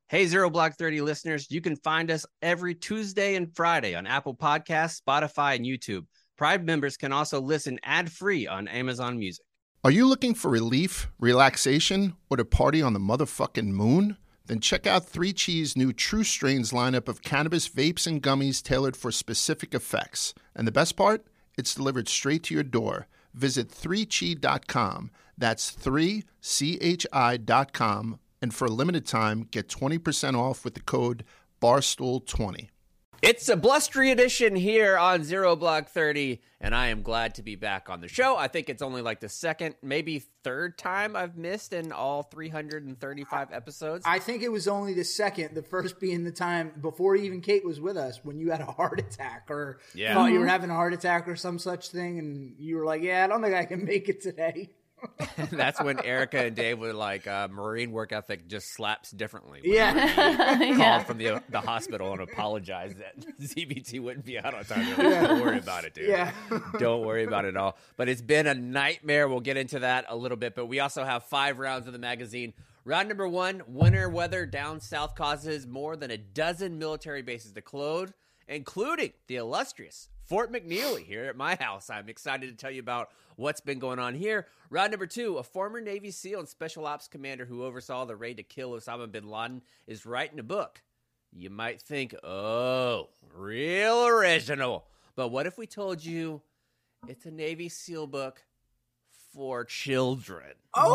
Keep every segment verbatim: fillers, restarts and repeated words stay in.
Hey, Zero Block thirty listeners, you can find us every Tuesday and Friday on Apple Podcasts, Spotify, and YouTube. Prime members can also listen ad-free on Amazon Music. Are you looking for relief, relaxation, or to party on the motherfucking moon? Then check out three Chees' new True Strains lineup of cannabis vapes and gummies tailored for specific effects. And the best part? It's delivered straight to your door. Visit three chi dot com. That's three C H I dot com. And for a limited time, get twenty percent off with the code barstool twenty. It's a blustery edition here on Zero Block thirty, and I am glad to be back on the show. I think it's only like the second, maybe third time I've missed in all three hundred thirty-five episodes. I think it was only the second, the first being the time before even Kate was with us when you had a heart attack or yeah. thought you were having a heart attack or some such thing, and you were like, yeah, I don't think I can make it today. That's when Erica and Dave were like, uh, Marine work ethic just slaps differently. Yeah. Called Yeah. from the the hospital and apologized that Z B T wouldn't be out on time. Like, don't worry about it, dude. Yeah. Don't worry about it at all. But it's been a nightmare. We'll get into that a little bit. But we also have five rounds of the magazine. Round number one, winter weather down south causes more than a dozen military bases to close, including the illustrious Fort McNeely here at my house. I'm excited to tell you about what's been going on here. Round number two, a former Navy SEAL and Special Ops commander who oversaw the raid to kill Osama bin Laden is writing a book. You might think, oh, real original. But what if we told you it's a Navy SEAL book for children?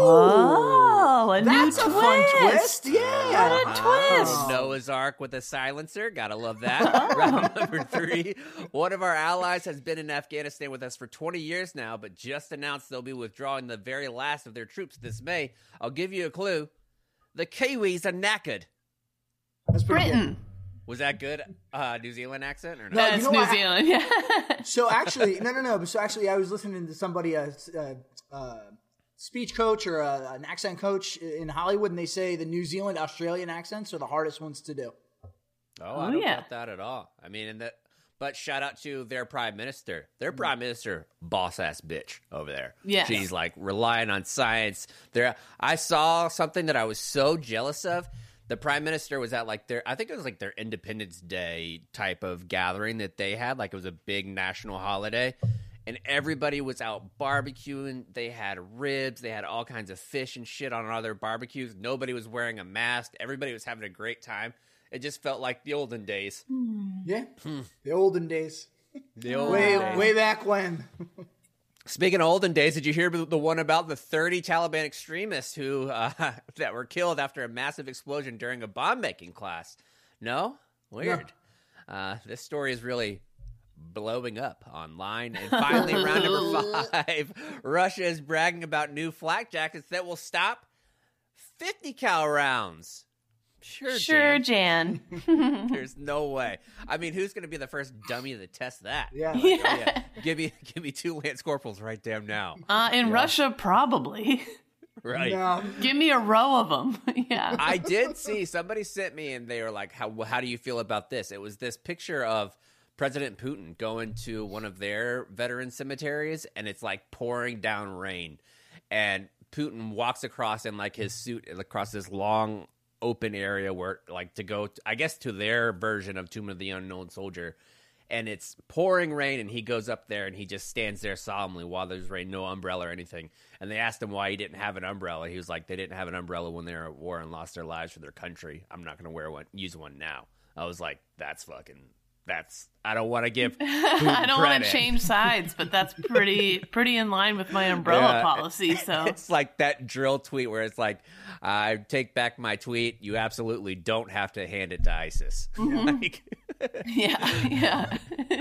Oh, a that's new a fun twist. twist. Yeah. What a Uh, twist. Noah's Ark with a silencer. Gotta love that. Round number three. One of our allies has been in Afghanistan with us for twenty years now, but just announced they'll be withdrawing the very last of their troops this May. I'll give you a clue. The Kiwis are knackered. That's pretty Britain. good. Was that good? Uh, New Zealand accent or no? No, you That's know New what? Zealand. Yeah. So actually, no, no, no. But so actually, I was listening to somebody, a uh, uh, uh, speech coach or uh, an accent coach in Hollywood, and they say the New Zealand Australian accents are the hardest ones to do. Oh, Oh, I don't yeah. get that at all. I mean, and that. But shout out to their prime minister. Their prime minister, boss ass bitch over there. Yes. She's like relying on science. There, I saw something that I was so jealous of. The prime minister was at like their, I think it was like their Independence Day type of gathering that they had. Like it was a big national holiday. And everybody was out barbecuing. They had ribs. They had all kinds of fish and shit on all their barbecues. Nobody was wearing a mask. Everybody was having a great time. It just felt like the olden days. Yeah, the olden days, The olden way days. way back when. Speaking of olden days, did you hear the one about the thirty Taliban extremists who uh, that were killed after a massive explosion during a bomb-making class? No? Weird. Uh, this story is really blowing up online. And finally, round number five, Russia is bragging about new flak jackets that will stop fifty cal rounds. Sure, Sure, Jan. Jan. There's no way. I mean, who's going to be the first dummy to test that? Yeah. Like, oh, yeah. Give me, give me two Lance Corporals right damn now. Uh, in Russia, probably. Right. No. Give me a row of them. Yeah. I did see somebody sent me, and they were like, "How how do you feel about this?" It was this picture of President Putin going to one of their veteran cemeteries, and it's like pouring down rain, and Putin walks across in like his suit across this long open area where like to go to, I guess to their version of Tomb of the Unknown Soldier, and it's pouring rain, and he goes up there and he just stands there solemnly while there's rain, no umbrella or anything. And they asked him why he didn't have an umbrella. He was like, they didn't have an umbrella when they were at war and lost their lives for their country. I'm not going to wear one, use one now. I was like, that's fucking, that's, I don't want to give I don't want credit. to change sides, but that's pretty pretty in line with my umbrella Yeah. policy. So It's like that drill tweet where it's like, I take back my tweet. You absolutely don't have to hand it to ISIS. Like, yeah, yeah.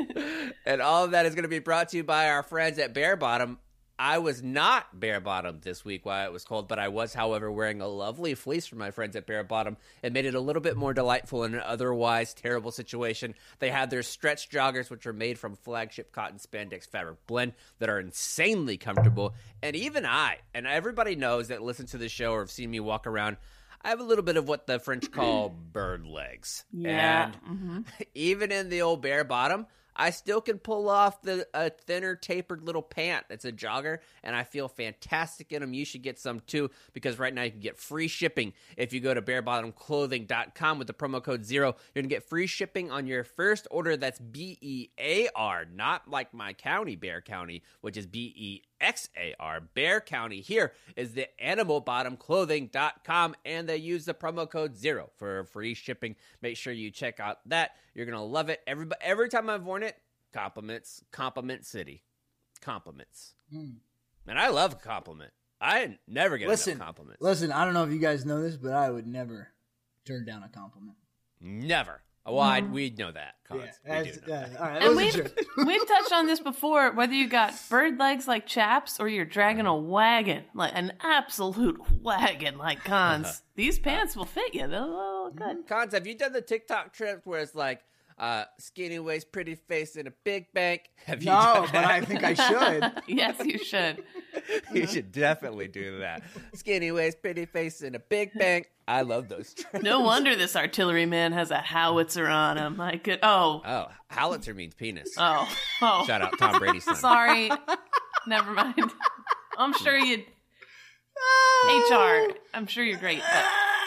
and all of that is going to be brought to you by our friends at Bare Bottom. I was not bare bottomed this week while it was cold, but I was, however, wearing a lovely fleece from my friends at Bare Bottom. It made it a little bit more delightful in an otherwise terrible situation. They had their stretch joggers, which are made from flagship cotton spandex fabric blend that are insanely comfortable. And even I, and everybody knows that listen to the show or have seen me walk around, I have a little bit of what the French call bird legs. Yeah. And even in the old Bare Bottom, I still can pull off the a thinner, tapered little pant that's a jogger, and I feel fantastic in them. You should get some too, because right now you can get free shipping if you go to bare bottom clothing dot com with the promo code ZERO. You're going to get free shipping on your first order. That's B E A R, not like my county, Bear County, which is B E X A R. Bear County here is the animal bottom clothing dot com, and they use the promo code ZERO for free shipping. Make sure you check out that. You're going to love it. Every, every time I've worn it, compliments, compliment city. Compliments. Mm. And I love a compliment. I never get listen, enough compliments. Listen, I don't know if you guys know this, but I would never turn down a compliment. Never. Well, I, we know that. Cons. Yeah, we do know uh, that. All right, and we've, we've touched on this before, whether you got bird legs like Chaps or you're dragging a wagon, like an absolute wagon like Cons. These pants will fit you. They'll look good. Cons, have you done the TikTok trip where it's like, Uh, skinny waist, pretty face, in a big bank? Have you no, done but that? I think I should. Yes, you should. You should definitely do that. Skinny waist, pretty face, in a big bank. I love those trends. No wonder this artillery man has a howitzer on him. I could. Oh. Oh, howitzer means penis. Oh. Oh. Shout out Tom Brady's son. Sorry. Never mind. I'm sure you'd. H R. I'm sure you're great, but.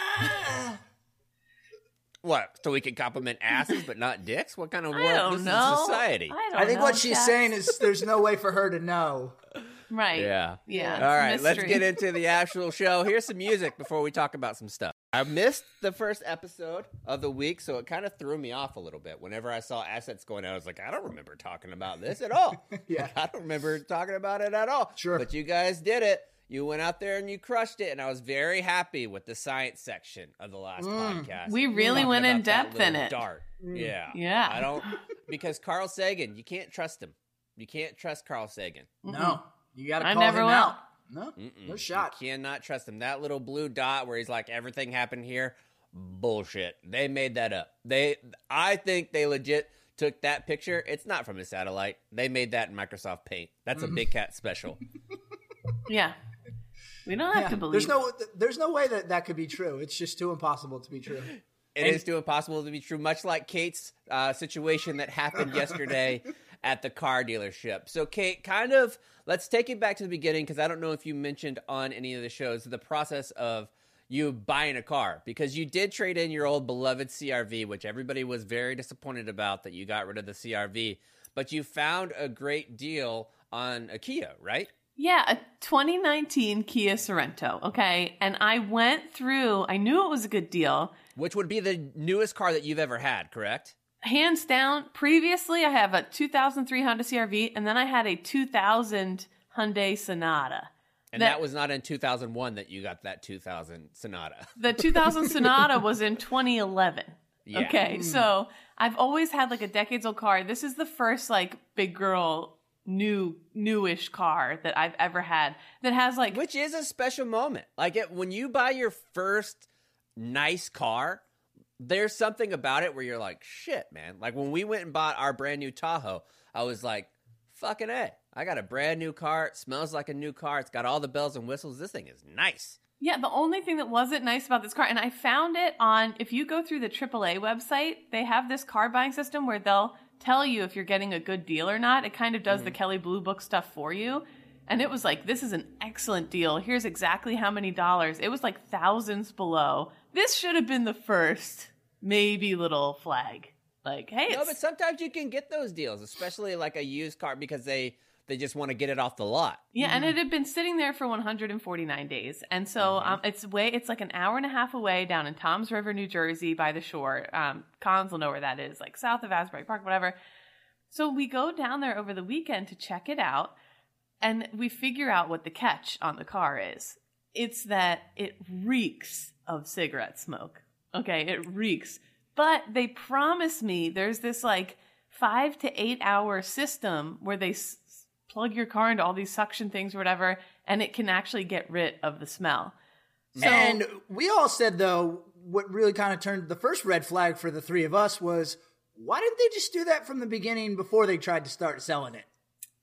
What? So we can compliment asses but not dicks? What kind of world I don't this know. is society? I don't I think know, what she's Chaps. saying is there's no way for her to know. Right. Yeah. Yeah. All right, it's a let's mystery. get into the actual show. Here's some music before we talk about some stuff. I missed the first episode of the week, so it kind of threw me off a little bit. Whenever I saw assets going out, I was like, I don't remember talking about this at all. Yeah. Like, I don't remember talking about it at all. Sure. But you guys did it. You went out there and you crushed it, and I was very happy with the science section of the last podcast. We really Talking went in about that depth in little it. Dart. Yeah. Yeah. I don't, because Carl Sagan, you can't trust him. You can't trust Carl Sagan. No, you got to I call never him will. out. No, Mm-mm. no shot. You cannot trust him. That little blue dot where he's like, everything happened here, bullshit. They made that up. They, I think they legit took that picture. It's not from a satellite. They made that in Microsoft Paint. That's a Big Cat special. Yeah. We don't have Yeah. to believe. There's no, there's no way that that could be true. It's just too impossible to be true. It is too impossible to be true, much like Kate's uh, situation that happened yesterday at the car dealership. So, Kate, kind of, let's take it back to the beginning, because I don't know if you mentioned on any of the shows the process of you buying a car, because you did trade in your old beloved C R V, which everybody was very disappointed about that you got rid of the C R V, but you found a great deal on a Kia, right? Yeah, a twenty nineteen Kia Sorento, okay? And I went through, I knew it was a good deal. Which would be the newest car that you've ever had, correct? Hands down, previously I have a two thousand three Honda C R V, and then I had a two thousand Hyundai Sonata. And That- that was not in two thousand one that you got that two thousand Sonata. The two thousand Sonata was in twenty eleven. Yeah. Okay, so I've always had like a decades old car. This is the first like big girl new newish car that I've ever had that has like Which is a special moment. Like it, when you buy your first nice car, there's something about it where you're like, shit, man. Like when we went and bought our brand new Tahoe, I was like, fucking A. I got a brand new car. It smells like a new car. It's got all the bells and whistles. This thing is nice. Yeah, the only thing that wasn't nice about this car, and I found it on, if you go through the triple A website, they have this car buying system where they'll tell you if you're getting a good deal or not. It kind of does mm-hmm. the Kelley Blue Book stuff for you. And it was like, this is an excellent deal. Here's exactly how many dollars. It was like thousands below. This should have been the first, maybe little flag. Like, hey, No, it's... but sometimes you can get those deals, especially like a used car, because they, they just want to get it off the lot. Yeah, and it had been sitting there for one hundred forty-nine days. And so Mm-hmm. um, it's way it's like an hour and a half away down in Toms River, New Jersey by the shore. Um, Cons will know where that is, like south of Asbury Park, whatever. So we go down there over the weekend to check it out, and we figure out what the catch on the car is. It's that it reeks of cigarette smoke. Okay, it reeks. But they promise me there's this like five to eight hour system where they s- plug your car into all these suction things or whatever, and it can actually get rid of the smell. So, And we all said, though, what really kind of turned the first red flag for the three of us was, why didn't they just do that from the beginning before they tried to start selling it?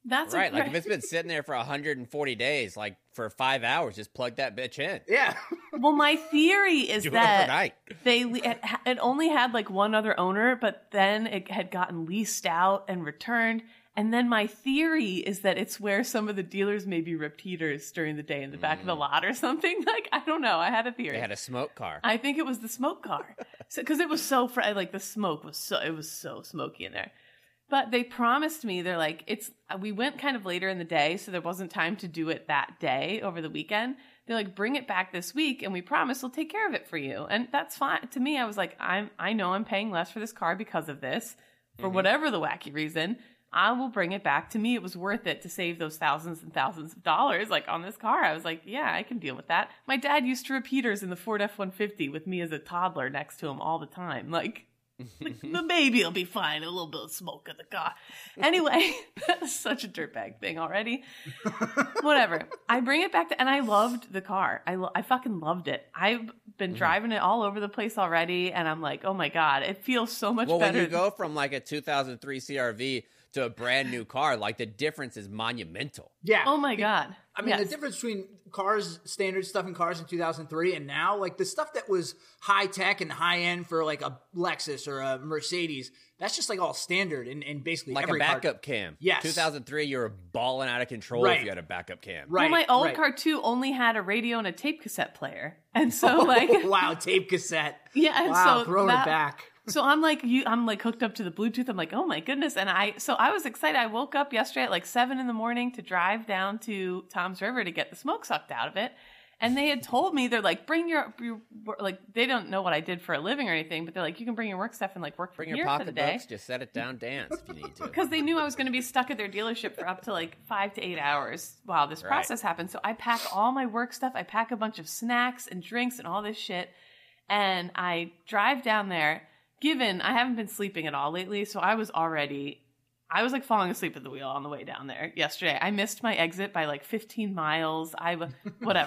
That's Right, a, like if it's been sitting there for one hundred forty days, like for five hours, just plug that bitch in. Yeah. Well, my theory is Do it that overnight. they it, it only had like one other owner, but then it had gotten leased out and returned. And then my theory is that it's where some of the dealers maybe ripped heaters during the day in the back of the lot or something. Like, I don't know. I had a theory. They had a smoke car. I think it was the smoke car. So, cause it was so, fr- like the smoke was so, it was so smoky in there. But they promised me, they're like, it's, we went kind of later in the day, so there wasn't time to do it that day over the weekend. They're like, bring it back this week, and we promise we'll take care of it for you. And that's fine. To me, I was like, I'm, I know I'm paying less for this car because of this, for mm-hmm. whatever the wacky reason. I will bring it back. To me, it was worth it to save those thousands and thousands of dollars, like on this car. I was like, yeah, I can deal with that. My dad used to rip heaters in the Ford F one fifty with me as a toddler next to him all the time. Like, the baby will be fine. A little bit of smoke in the car. Anyway, that's such a dirtbag thing already. Whatever. I bring it back to, and I loved the car. I, lo- I fucking loved it. I've been mm-hmm. driving it all over the place already, and I'm like, oh my God, it feels so much well, better. Well, when you go from like a two thousand three C R V to a brand new car, like the difference is monumental. Yeah. Oh my God. I mean, yes. the difference between cars, standard stuff in cars in two thousand three and now, like the stuff that was high tech and high end for like a Lexus or a Mercedes, that's just like all standard and, and basically like every a backup car. cam. Yes. two thousand three, you were balling out of control right. if you had a backup cam. Right. Well, my old right. car too only had a radio and a tape cassette player, and so like, wow, tape cassette. Yeah, and wow, so throwing that, it back. So I'm like, you, I'm like hooked up to the Bluetooth. I'm like, oh my goodness. And I, so I was excited. I woke up yesterday at like seven in the morning to drive down to Tom's River to get the smoke sucked out of it. And they had told me, they're like, bring your, your like, they don't know what I did for a living or anything, but they're like, you can bring your work stuff and like work bring from your here for the day. Books, just set it down, dance if you need to. Because they knew I was going to be stuck at their dealership for up to like five to eight hours while this right. process happened. So I pack all my work stuff. I pack a bunch of snacks and drinks and all this shit. And I drive down there. Given I haven't been sleeping at all lately, so I was already, I was like falling asleep at the wheel on the way down there yesterday. I missed my exit by like fifteen miles. I, whatever.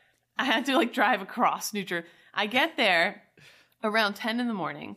I had to like drive across New Jersey. I get there around ten in the morning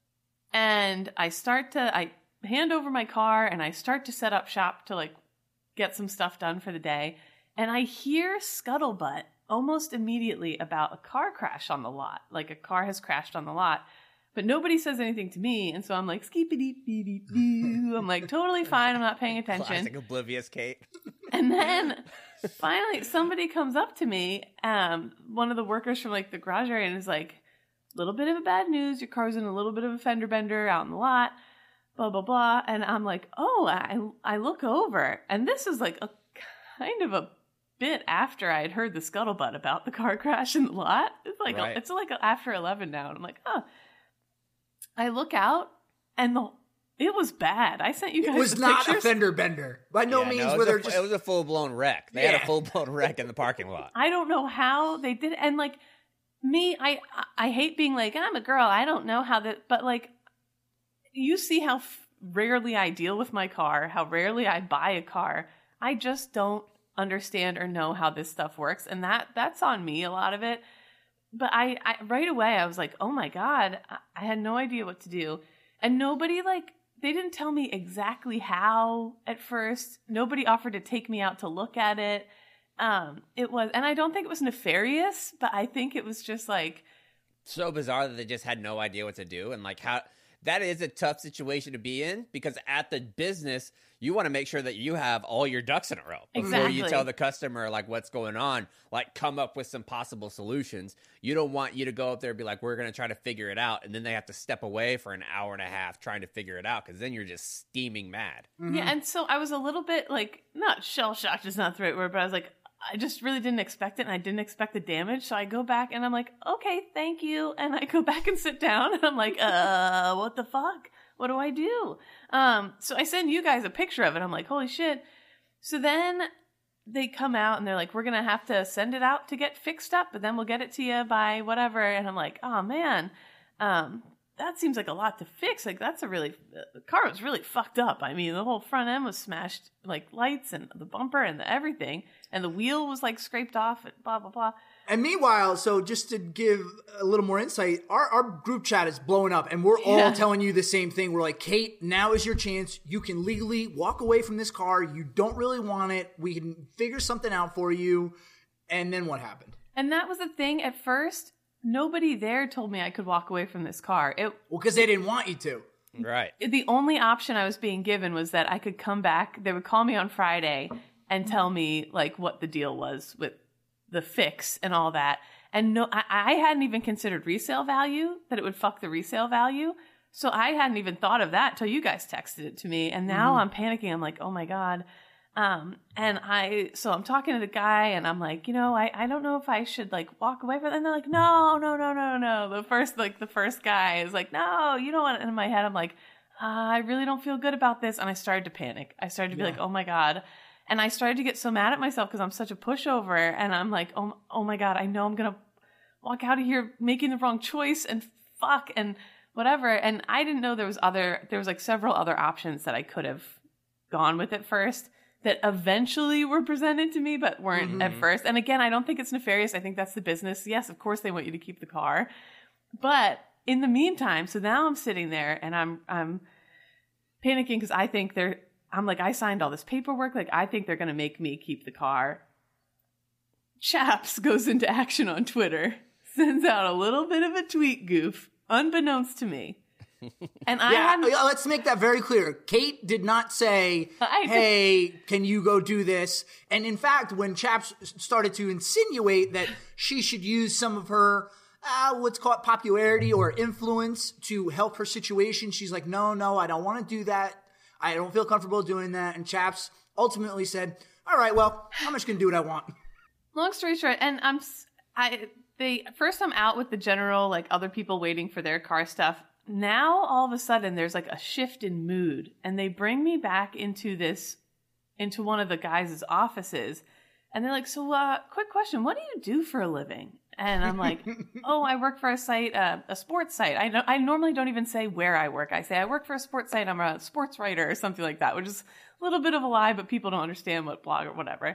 and I start to, I hand over my car and I start to set up shop to like get some stuff done for the day. And I hear scuttlebutt almost immediately about a car crash on the lot. Like a car has crashed on the lot. But nobody says anything to me, and so I'm like, skee-pee-dee-pee-dee-doo. I'm like, totally fine, I'm not paying attention. Classic oblivious Kate. And then, finally, somebody comes up to me, um, one of the workers from, like, the garage area, and is like, little bit of a bad news, your car's in a little bit of a fender bender out in the lot, blah, blah, blah. And I'm like, oh, I, I look over, and this is, like, a kind of a bit after I had heard the scuttlebutt about the car crash in the lot. It's like, right. it's like after eleven now, and I'm like, oh. I look out, and the it was bad. I sent you guys. It was the not pictures. a fender bender. By no yeah, means no, were there a, just. It was a full blown wreck. They yeah. had a full blown wreck in the parking lot. I don't know how they did it. And like me, I I hate being like, I'm a girl. I don't know how that. But like, you see how f- rarely I deal with my car. How rarely I buy a car. I just don't understand or know how this stuff works, and that that's on me. A lot of it. But I, I right away I was like, oh my God, I, I had no idea what to do. And nobody like, they didn't tell me exactly how at first. Nobody offered to take me out to look at it. Um, it was, and I don't think it was nefarious, but I think it was just like. So bizarre that they just had no idea what to do. And like how, that is a tough situation to be in because at the business, you want to make sure that you have all your ducks in a row before exactly. you tell the customer like what's going on, like come up with some possible solutions. You don't want you to go up there and be like, we're going to try to figure it out. And then they have to step away for an hour and a half trying to figure it out. Cause then you're just steaming mad. Mm-hmm. Yeah. And so I was a little bit like, not shell shocked is not the right word, but I was like, I just really didn't expect it, and I didn't expect the damage. So I go back and I'm like, okay, thank you. And I go back and sit down and I'm like, uh, what the fuck? What do I do? Um, so I send you guys a picture of it. I'm like, holy shit. So then they come out and they're like, we're going to have to send it out to get fixed up, but then we'll get it to you by whatever. And I'm like, oh man, um, that seems like a lot to fix. Like that's a really, the car was really fucked up. I mean, the whole front end was smashed, like lights and the bumper and the everything. And the wheel was like scraped off and blah, blah, blah. And meanwhile, so just to give a little more insight, our, our group chat is blowing up and we're all Yeah. telling you the same thing. We're like, Kate, now is your chance. You can legally walk away from this car. You don't really want it. We can figure something out for you. And then what happened? And that was the thing. At first, nobody there told me I could walk away from this car. It Well, because they didn't want you to. Right. The only option I was being given was that I could come back. They would call me on Friday and tell me like what the deal was with the fix and all that. And no, I, I hadn't even considered resale value, that it would fuck the resale value. So I hadn't even thought of that till you guys texted it to me. And now I'm panicking. I'm like, oh my God. Um, and I, so I'm talking to the guy and I'm like, you know, I, I don't know if I should like walk away from it. And they're like, no, no, no, no, no. The first, like the first guy is like, no, you don't want it. And in my head, I'm like, uh, I really don't feel good about this. And I started to panic. I started to be Yeah. like, oh my God. And I started to get so mad at myself because I'm such a pushover. And I'm like, oh, oh my God, I know I'm going to walk out of here making the wrong choice and fuck and whatever. And I didn't know there was other, there was like several other options that I could have gone with at first that eventually were presented to me, but weren't Mm-hmm. at first. And again, I don't think it's nefarious. I think that's the business. Yes, of course they want you to keep the car. But in the meantime, so now I'm sitting there and I'm, I'm panicking because I think they're, I'm like, I signed all this paperwork. Like, I think they're going to make me keep the car. Chaps goes into action on Twitter, sends out a little bit of a tweet goof, unbeknownst to me. And I Yeah, hadn't, yeah, let's make that very clear. Kate did not say, I did- hey, can you go do this? And in fact, when Chaps started to insinuate that she should use some of her, uh, what's called popularity or influence to help her situation, she's like, no, no, I don't want to do that. I don't feel comfortable doing that. And Chaps ultimately said, all right, well, I'm just going to do what I want. long story short, and I'm, s- I, they, first I'm out with the general, like other people waiting for their car stuff. Now, all of a sudden, there's like a shift in mood, and they bring me back into this, into one of the guys' offices, and they're like, so, uh, quick question, what do you do for a living? And I'm like, oh, I work for a site, uh, a sports site. I know, I normally don't even say where I work. I say I work for a sports site. I'm a sports writer or something like that, which is a little bit of a lie, but people don't understand what blog or whatever.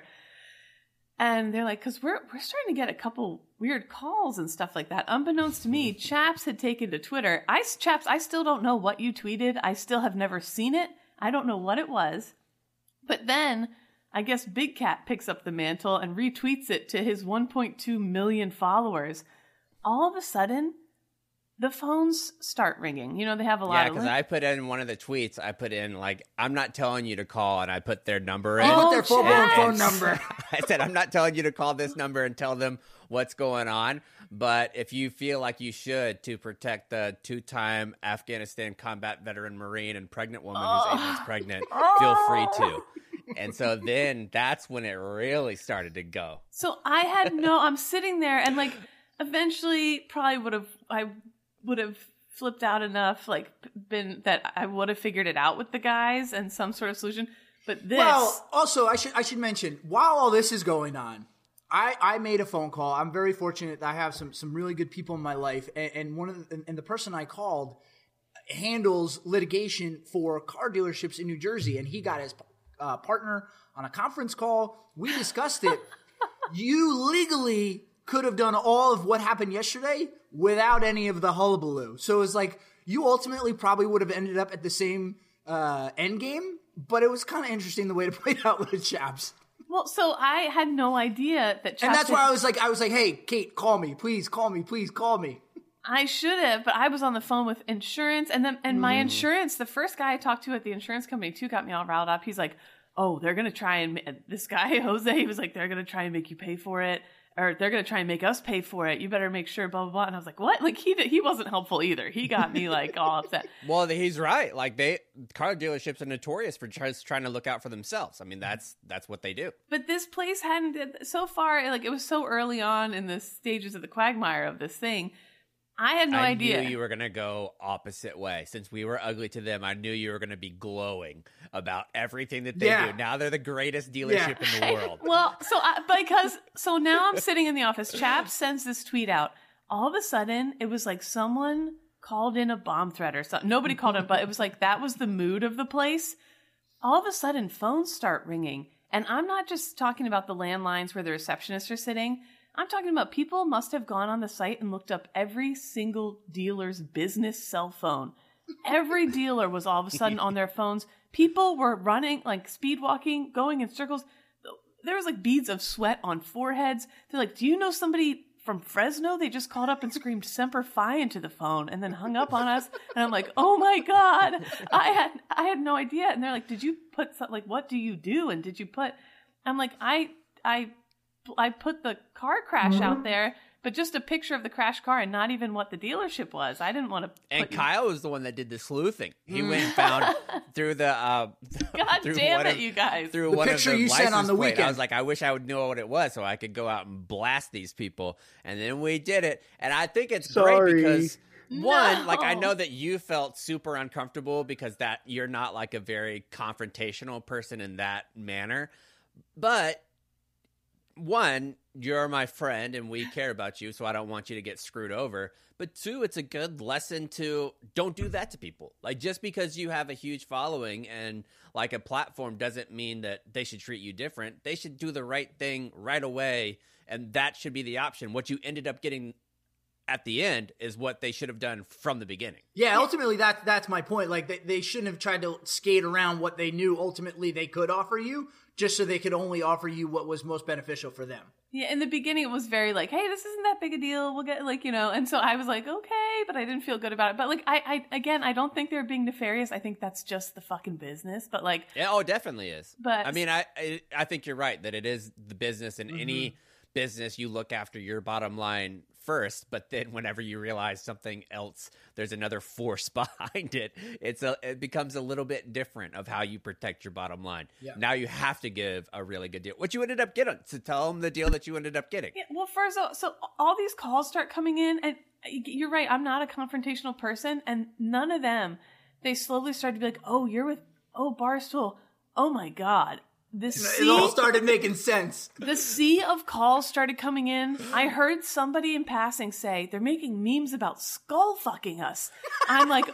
And they're like, because we're we're starting to get a couple weird calls and stuff like that. Unbeknownst to me, Chaps had taken to Twitter. I Chaps, I still don't know what you tweeted. I still have never seen it. I don't know what it was. But then I guess Big Cat picks up the mantle and retweets it to his one point two million followers. All of a sudden, the phones start ringing. You know, they have a lot Yeah, of... because link- I put in one of the tweets, I put in, like, I'm not telling you to call, and I put their number in. You Oh, put their full-blown Chaps. phone number. I said, I'm not telling you to call this number and tell them what's going on, but if you feel like you should to protect the two-time Afghanistan combat veteran Marine and pregnant woman who's eight months pregnant, feel free to. And so then that's when it really started to go. So I had no, I'm sitting there and like eventually probably would have, I would have flipped out enough, like been that I would have figured it out with the guys and some sort of solution. But this, Well, also, I should I should mention, while all this is going on, I, I made a phone call. I'm very fortunate that I have some some really good people in my life, and, and one of the, and the person I called handles litigation for car dealerships in New Jersey, and he got his uh, partner on a conference call. We discussed it. You legally could have done all of what happened yesterday without any of the hullabaloo. So it's like you ultimately probably would have ended up at the same uh, end game, but it was kind of interesting the way to play it out with Chaps. well, so I had no idea that. And that's Chaps why had- I was like, I was like, hey, Kate, call me, please, call me, please, call me. I should have, but I was on the phone with insurance, and then and my insurance. The first guy I talked to at the insurance company too got me all riled up. He's like, "Oh, they're gonna try and ma-" this guy Jose he was like, they're gonna try and make you pay for it, or they're gonna try and make us pay for it. You better make sure." Blah blah blah. And I was like, "What?" Like he he wasn't helpful either. He got me like all upset. Well, he's right. Like, they car dealerships are notorious for just trying to look out for themselves. I mean, that's that's what they do. But this place hadn't so far. Like it was so early on in the stages of the quagmire of this thing. I had no I idea. knew you were going to go opposite way. Since we were ugly to them, I knew you were going to be glowing about everything that they Yeah. do. Now they're the greatest dealership in the world. Well, so I, because so now I'm sitting in the office. Chaps sends this tweet out. All of a sudden, it was like someone called in a bomb threat or something. Nobody called it, but it was like that was the mood of the place. All of a sudden, phones start ringing, and I'm not just talking about the landlines where the receptionists are sitting. I'm talking about people must have gone on the site and looked up every single dealer's business cell phone. Every dealer was all of a sudden on their phones. People were running, like speed walking, going in circles. There was like beads of sweat on foreheads. They're like, do you know somebody from Fresno? They just called up and screamed Semper Fi into the phone and then hung up on us. And I'm like, oh my God, I had I had no idea. And they're like, did you put some, like, what do you do? And did you put, I'm like, I, I, I put the car crash out there, but just a picture of the crashed car and not even what the dealership was. I didn't want to. And Kyle was the one that did the sleuthing. He went and found through the. Uh, God through damn it, of, you guys! Through the one picture of the you sent on the plate. weekend. I was like, I wish I would know what it was so I could go out and blast these people. And then we did it. And I think it's Sorry. great because. One, No. like I know that you felt super uncomfortable because that you're not like a very confrontational person in that manner. But one, you're my friend and we care about you, so I don't want you to get screwed over. But two, it's a good lesson to don't do that to people. Like just because you have a huge following and like a platform doesn't mean that they should treat you different. They should do the right thing right away, and that should be the option. What you ended up getting at the end is what they should have done from the beginning. Yeah, ultimately that that's my point. Like they, they shouldn't have tried to skate around what they knew ultimately they could offer you, just so they could only offer you what was most beneficial for them. Yeah, in the beginning it was very like, hey, this isn't that big a deal. We'll get like, you know, and so I was like, okay, but I didn't feel good about it. But like, I, I again, I don't think they're being nefarious. I think that's just the fucking business. But like, Yeah, oh, it definitely is. But- I mean, I, I I think you're right that it is the business, and Mm-hmm. any business you look after your bottom line first, but then whenever you realize something else, there's another force behind it. It's a it becomes a little bit different of how you protect your bottom line. Yeah. Now you have to give a really good deal. What you ended up getting, to tell them the deal that you ended up getting. yeah, well, first, so, so all these calls start coming in, and you're right. I'm not a confrontational person, and none of them. They slowly started to be like, oh, you're with, oh, Barstool. Oh my God. The It all sea, started making sense. the sea of calls started coming in. I heard somebody in passing say they're making memes about skull fucking us. I'm like,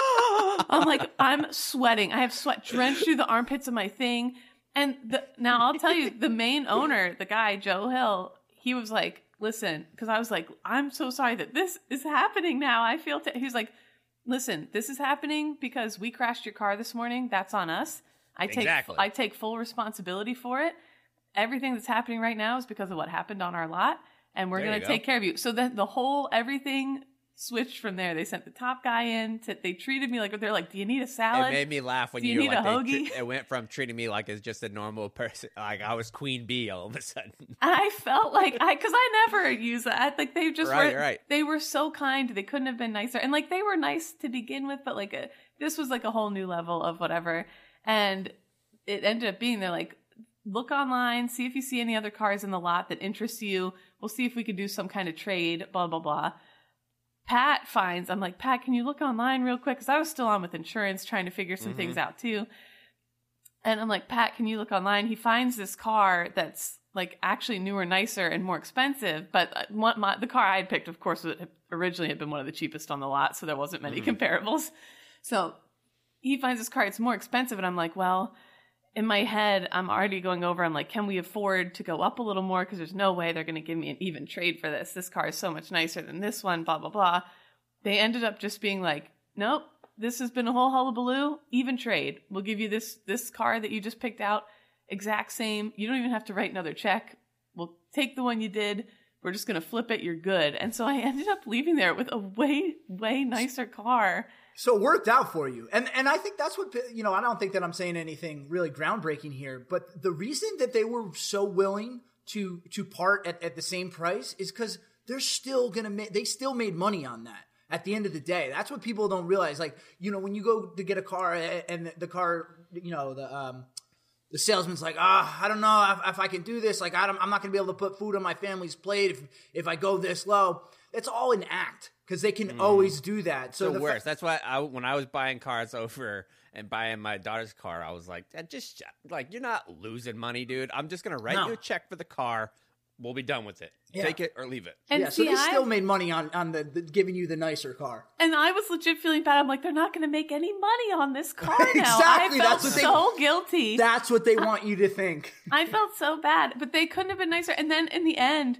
I'm like, I'm sweating. I have sweat drenched through the armpits of my thing. And the, now I'll tell you, the main owner, the guy, Joe Hill, he was like, listen, because I was like, I'm so sorry that this is happening now. I feel, t-. he was like, listen, this is happening because we crashed your car this morning. That's on us. I take Exactly. I take full responsibility for it. Everything that's happening right now is because of what happened on our lot, and we're There going you to go. take care of you. So then the whole everything switched from there. They sent the top guy in. To, they treated me like they're like, "Do you need a It salad?" made me laugh when Do you you, need like a they hoagie? tre- it went from treating me like as just a normal person, like I was Queen Bee all of a sudden. I felt like I, because I never use that. Like they just Right, were, right. they were so kind. They couldn't have been nicer, and like they were nice to begin with, but like a, this was like a whole new level of whatever. And it ended up being they're like, look online, see if you see any other cars in the lot that interest you. We'll see if we can do some kind of trade. Blah blah blah. Pat finds, I'm like, Pat, can you look online real quick? Because I was still on with insurance, trying to figure some things out too. And I'm like, Pat, can you look online? He finds this car that's like actually newer, nicer, and more expensive. But uh, one, my, the car I had picked, of course, it originally had been one of the cheapest on the lot, so there wasn't many comparables. So he finds this car, it's more expensive, and I'm like, well, in my head, I'm already going over, I'm like, can we afford to go up a little more? Because there's no way they're going to give me an even trade for this. This car is so much nicer than this one, blah, blah, blah. They ended up just being like, nope, this has been a whole hullabaloo, even trade. We'll give you this this car that you just picked out, exact same. You don't even have to write another check. We'll take the one you did. We're just going to flip it. You're good. And so I ended up leaving there with a way, way nicer car. So it worked out for you. And and I think that's what, you know, I don't think that I'm saying anything really groundbreaking here, but the reason that they were so willing to to part at, at the same price is because they're still going to make, they still made money on that at the end of the day. That's what people don't realize. Like, you know, when you go to get a car and the, the car, you know, the, um, the salesman's like, ah, I don't know if, if I can do this. Like, I don't, I'm not going to be able to put food on my family's plate if, if I go this low. It's all an act. Because they can mm. always do that. So the, the worst. Fa- That's why I, when I was buying cars over and buying my daughter's car, I was like, just like, you're not losing money, dude. I'm just gonna write no. you a check for the car. We'll be done with it. Yeah. Take it or leave it. And yeah, see, so they I, still made money on on the, the giving you the nicer car. And I was legit feeling bad. I'm like, they're not going to make any money on this car now. Exactly, I felt that's what they- so guilty. That's what they want you to think. I felt so bad, but they couldn't have been nicer. And then in the end,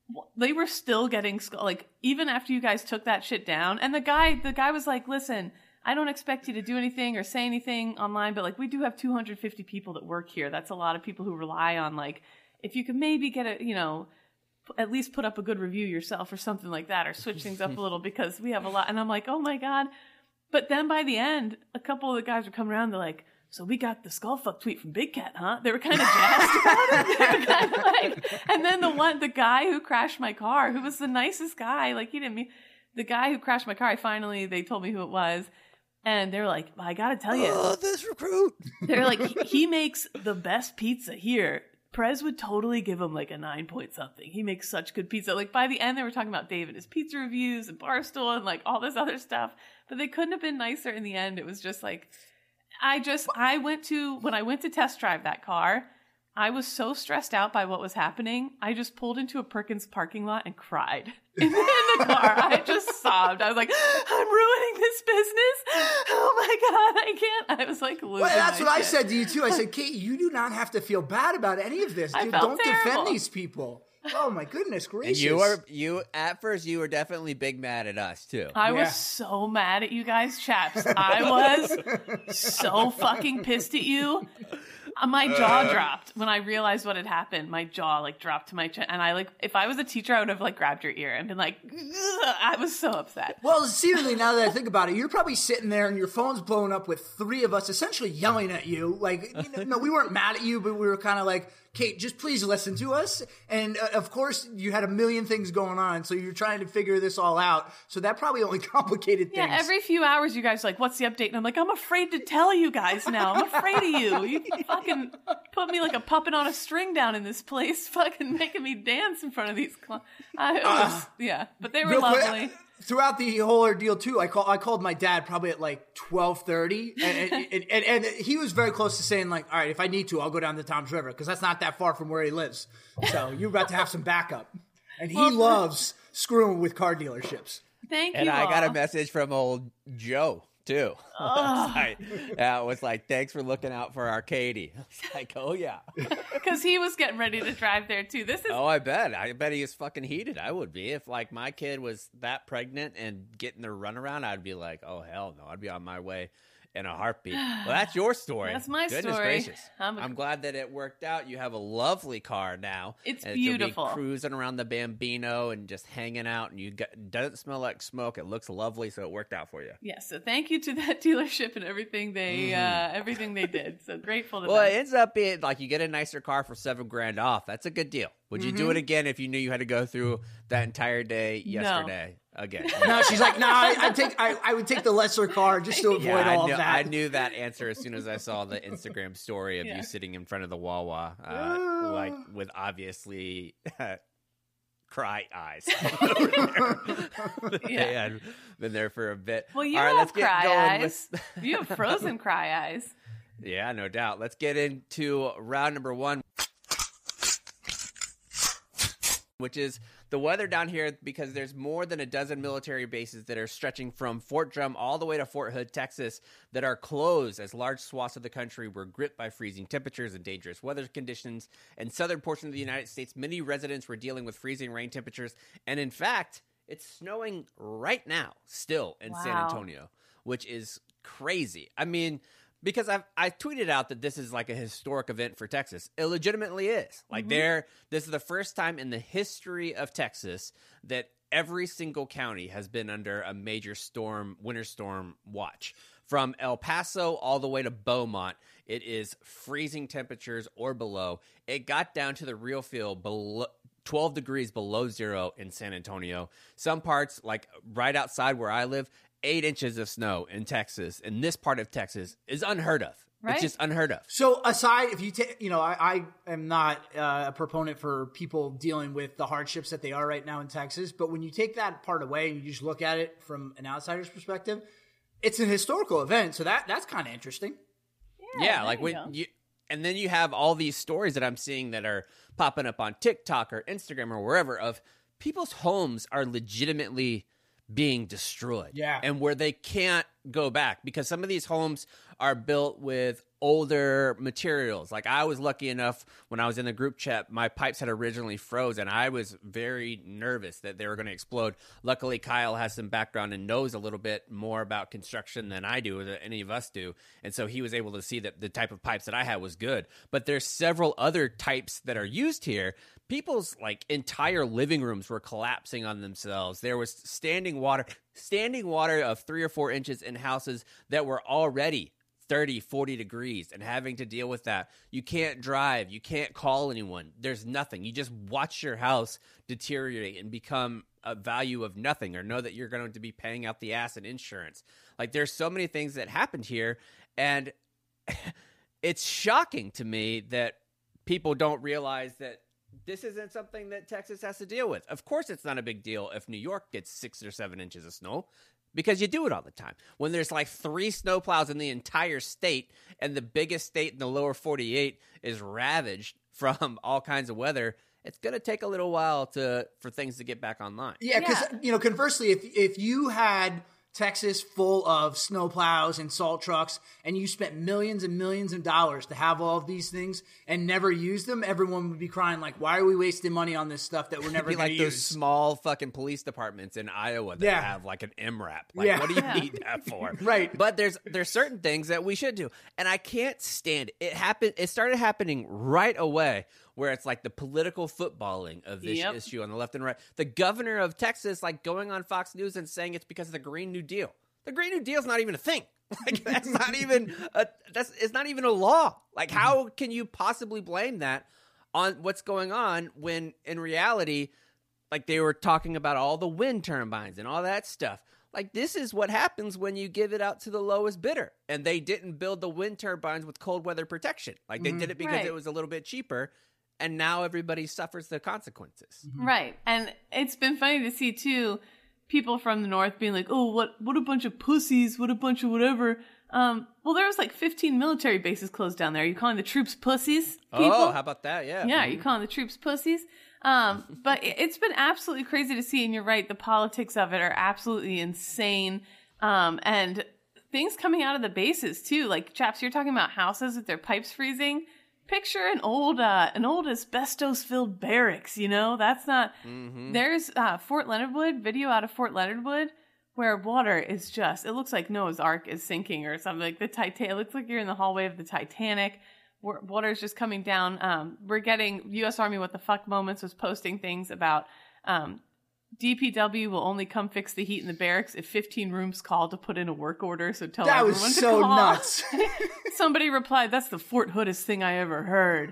they were still getting, like, even after you guys took that shit down. And the guy, the guy was like, listen, I don't expect you to do anything or say anything online, but, like, we do have two hundred fifty people that work here. That's a lot of people who rely on, like, if you could maybe get a, you know, at least put up a good review yourself or something like that, or switch things up a little, because we have a lot. And I'm like, oh my God. But then by the end, a couple of the guys were coming around. They're like, so we got the skullfuck tweet from Big Cat, huh? They were kind of jazzed about it. They were kind of like, and then the one, the guy who crashed my car, who was the nicest guy, like he didn't mean, the guy who crashed my car, I finally, they told me who it was. And they're like, I gotta tell you. Oh, this recruit. They're like, he, he makes the best pizza here. Prez would totally give him like a nine point something. He makes such good pizza. Like by the end, they were talking about Dave and his pizza reviews and Barstool and like all this other stuff. But they couldn't have been nicer in the end. It was just like, I just, I went to, when I went to test drive that car, I was so stressed out by what was happening. I just pulled into a Perkins parking lot and cried in the, in the car. I just sobbed. I was like, I'm ruining this business. Oh my God, I can't. I was like, losing well, that's my what shit. I said to you too. I said, Kate, you do not have to feel bad about any of this. I Dude, felt don't terrible. defend these people. Oh my goodness gracious. And you were you at first you were definitely big mad at us too. I Yeah. was so mad at you guys, chaps. I was so fucking pissed at you. Uh, My jaw dropped when I realized what had happened. My jaw like dropped to my chest, and I like, if I was a teacher, I would have like grabbed your ear and been like, ugh. I was so upset. Well, seriously, now that I think about it, you're probably sitting there and your phone's blowing up with three of us essentially yelling at you. Like, you know, no, we weren't mad at you, but we were kind of like, Kate, just please listen to us. And uh, of course, you had a million things going on, so you're trying to figure this all out. So that probably only complicated things. Yeah, every few hours, you guys are like, what's the update? And I'm like, I'm afraid to tell you guys now. I'm afraid of you. You fucking put me like a puppet on a string down in this place, fucking making me dance in front of these cl- I, it was, yeah, but they were Real quick, lovely. Throughout the whole ordeal too, I call I called my dad probably at like twelve thirty, and and, and, and and he was very close to saying like, all right, if I need to, I'll go down to Tom's River because that's not that far from where he lives. So you're about to have some backup, and he loves screwing with car dealerships. Thank you And I got all. a message from old Joe too. Like, yeah, it was like, thanks for looking out for our Katie. I was like, oh yeah. Because he was getting ready to drive there too. This is Oh, I bet. I bet he was fucking heated. I would be. If like my kid was that pregnant and getting the runaround, I'd be like, oh hell no. I'd be on my way in a heartbeat. Well, that's your story. That's my Goodness story. gracious. I'm I'm, a- glad that it worked out. You have a lovely car now. It's and you'll be beautiful. cruising around the Bambino and just hanging out, and you got, doesn't smell like smoke. It looks lovely, so it worked out for you. Yes, so thank you to that dealership and everything they uh, everything they did. So grateful to Well, it them. ends up being like you get a nicer car for seven grand off. That's a good deal. Would you do it again if you knew you had to go through that entire day yesterday again? No, she's like, no, I, I take I, I would take the lesser car just to avoid Yeah, I all knew, of that. I knew that answer as soon as I saw the Instagram story of Yeah. you sitting in front of the Wawa, uh, like with obviously cry eyes. They Yeah. had been there for a bit. Well, you All right, have let's get cry going eyes. with- You have frozen cry eyes. Yeah, no doubt. Let's get into round number one, which is the weather down here, because there's more than a dozen military bases that are stretching from Fort Drum all the way to Fort Hood, Texas, that are closed as large swaths of the country were gripped by freezing temperatures and dangerous weather conditions. In southern portions of the United States, many residents were dealing with freezing rain temperatures, and in fact, it's snowing right now still in San Wow. Antonio, which is crazy. I mean, because I've I tweeted out that this is like a historic event for Texas. It legitimately is. Like Mm-hmm. there, this is the first time in the history of Texas that every single county has been under a major storm, winter storm watch. From El Paso all the way to Beaumont, it is freezing temperatures or below. It got down to the real feel below twelve degrees below zero in San Antonio. Some parts, like right outside where I live, eight inches of snow in Texas, in this part of Texas, is unheard of. Right. It's just unheard of. So aside, if you take, you know, I, I am not uh, a proponent for people dealing with the hardships that they are right now in Texas, but when you take that part away and you just look at it from an outsider's perspective, it's an historical event. So that that's kind of interesting. Yeah, there like you when go. you, and then you have all these stories that I'm seeing that are popping up on TikTok or Instagram or wherever of people's homes are legitimately being destroyed. Yeah. And where they can't go back because some of these homes are built with older materials. Like I was lucky enough when I was in the group chat, my pipes had originally froze and I was very nervous that they were going to explode. Luckily, Kyle has some background and knows a little bit more about construction than I do, or that any of us do. And so he was able to see that the type of pipes that I had was good. But there's several other types that are used here. People's like entire living rooms were collapsing on themselves. There was standing water, standing water of three or four inches in houses that were already thirty, forty degrees, and having to deal with that. You can't drive. You can't call anyone. There's nothing. You just watch your house deteriorate and become a value of nothing, or know that you're going to be paying out the ass in insurance. Like there's so many things that happened here, and it's shocking to me that people don't realize that this isn't something that Texas has to deal with. Of course, it's not a big deal if New York gets six or seven inches of snow, because you do it all the time. When there's like three snowplows in the entire state, and the biggest state in the lower forty-eight is ravaged from all kinds of weather, it's going to take a little while to for things to get back online. Yeah, because, Yeah. you know, conversely, if if you had Texas full of snowplows and salt trucks, and you spent millions and millions of dollars to have all of these things and never use them, everyone would be crying like, why are we wasting money on this stuff that we're never Be going like to those use? small fucking police departments in Iowa that Yeah. have like an M RAP. Like, Yeah. what do you Yeah. need that for? Right. But there's there's certain things that we should do, and I can't stand it. It happened. It started happening right away, where it's like the political footballing of this Yep. issue on the left and right. The governor of Texas, like going on Fox News and saying it's because of the Green New Deal. The Green New Deal is not even a thing. Like that's not even a that's it's not even a law. Like how can you possibly blame that on what's going on when in reality, like they were talking about all the wind turbines and all that stuff. Like this is what happens when you give it out to the lowest bidder. And they didn't build the wind turbines with cold weather protection. Like they did it because Right. it was a little bit cheaper, and now everybody suffers the consequences. Right. And it's been funny to see too people from the north being like, "Oh, what what a bunch of pussies, what a bunch of whatever." Um, well, there was like fifteen military bases closed down there. Are you calling the troops pussies? People? Oh, how about that? Yeah. Yeah, you calling the troops pussies? Um, but it- it's been absolutely crazy to see, and you're right, the politics of it are absolutely insane. Um, and things coming out of the bases too. Like, chaps, you're talking about houses with their pipes freezing. Picture an old, uh, an old asbestos-filled barracks. You know, that's not. Mm-hmm. There's uh, Fort Leonard Wood video out of Fort Leonard Wood where water is just. It looks like Noah's Ark is sinking or something. Like the Titan. It looks like you're in the hallway of the Titanic. Water is just coming down. Um, we're getting U S Army What the Fuck Moments was posting things about um, D P W will only come fix the heat in the barracks if fifteen rooms call to put in a work order. So tell That was everyone to so call. nuts. Somebody replied, "That's the Fort Hoodest thing I ever heard."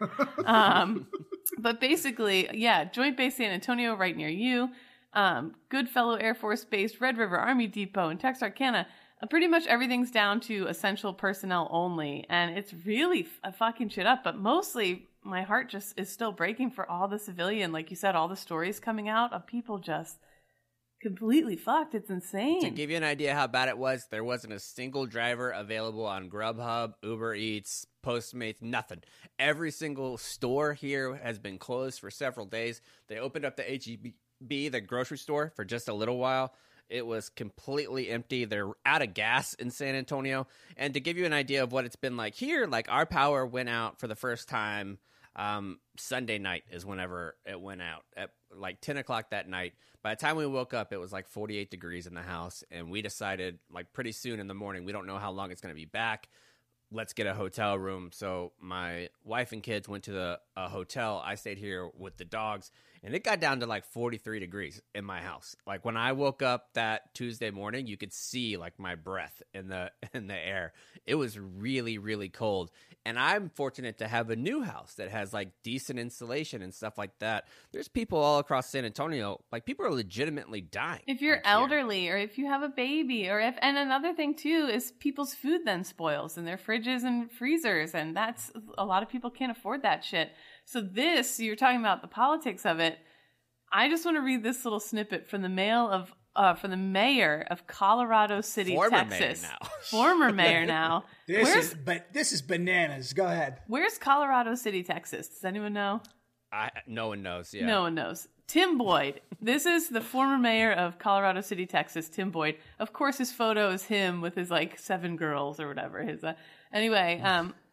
Um, but basically, yeah, Joint Base San Antonio right near you, um, Goodfellow Air Force Base, Red River Army Depot, and Texarkana. Uh, pretty much everything's down to essential personnel only, and it's really f- uh, fucking shit up. But mostly, my heart just is still breaking for all the civilian, like you said, all the stories coming out of people just completely fucked. It's insane. To give you an idea how bad it was, there wasn't a single driver available on Grubhub, Uber Eats, Postmates, nothing. Every single store here has been closed for several days. They opened up the H E B, the grocery store, for just a little while. It was completely empty. They're out of gas in San Antonio. And to give you an idea of what it's been like here, like our power went out for the first time um, Sunday night is whenever it went out at like ten o'clock that night. By the time we woke up, it was like forty-eight degrees in the house. And we decided like pretty soon in the morning, we don't know how long it's going to be back. Let's get a hotel room. So my wife and kids went to the a hotel. I stayed here with the dogs, and it got down to like forty-three degrees in my house. Like when I woke up that Tuesday morning, you could see like my breath in the in the air. It was really, really cold. And I'm fortunate to have a new house that has like decent insulation and stuff like that. There's people all across San Antonio, like people are legitimately dying. If you're out here. elderly or if you have a baby or if, and another thing too is people's food then spoils in their fridges and freezers. And that's, a lot of people can't afford that shit. So this, you're talking about the politics of it. I just want to read this little snippet from the mail of, uh, from the mayor of Colorado City, Former mayor Texas. now. Former mayor now. This Where's, is but this is bananas. Go ahead. where's Colorado City, Texas? Does anyone know? I, no one knows. Yeah. No one knows. Tim Boyd. This is the former mayor of Colorado City, Texas, Tim Boyd. Of course, his photo is him with his like seven girls or whatever. His uh, anyway, um,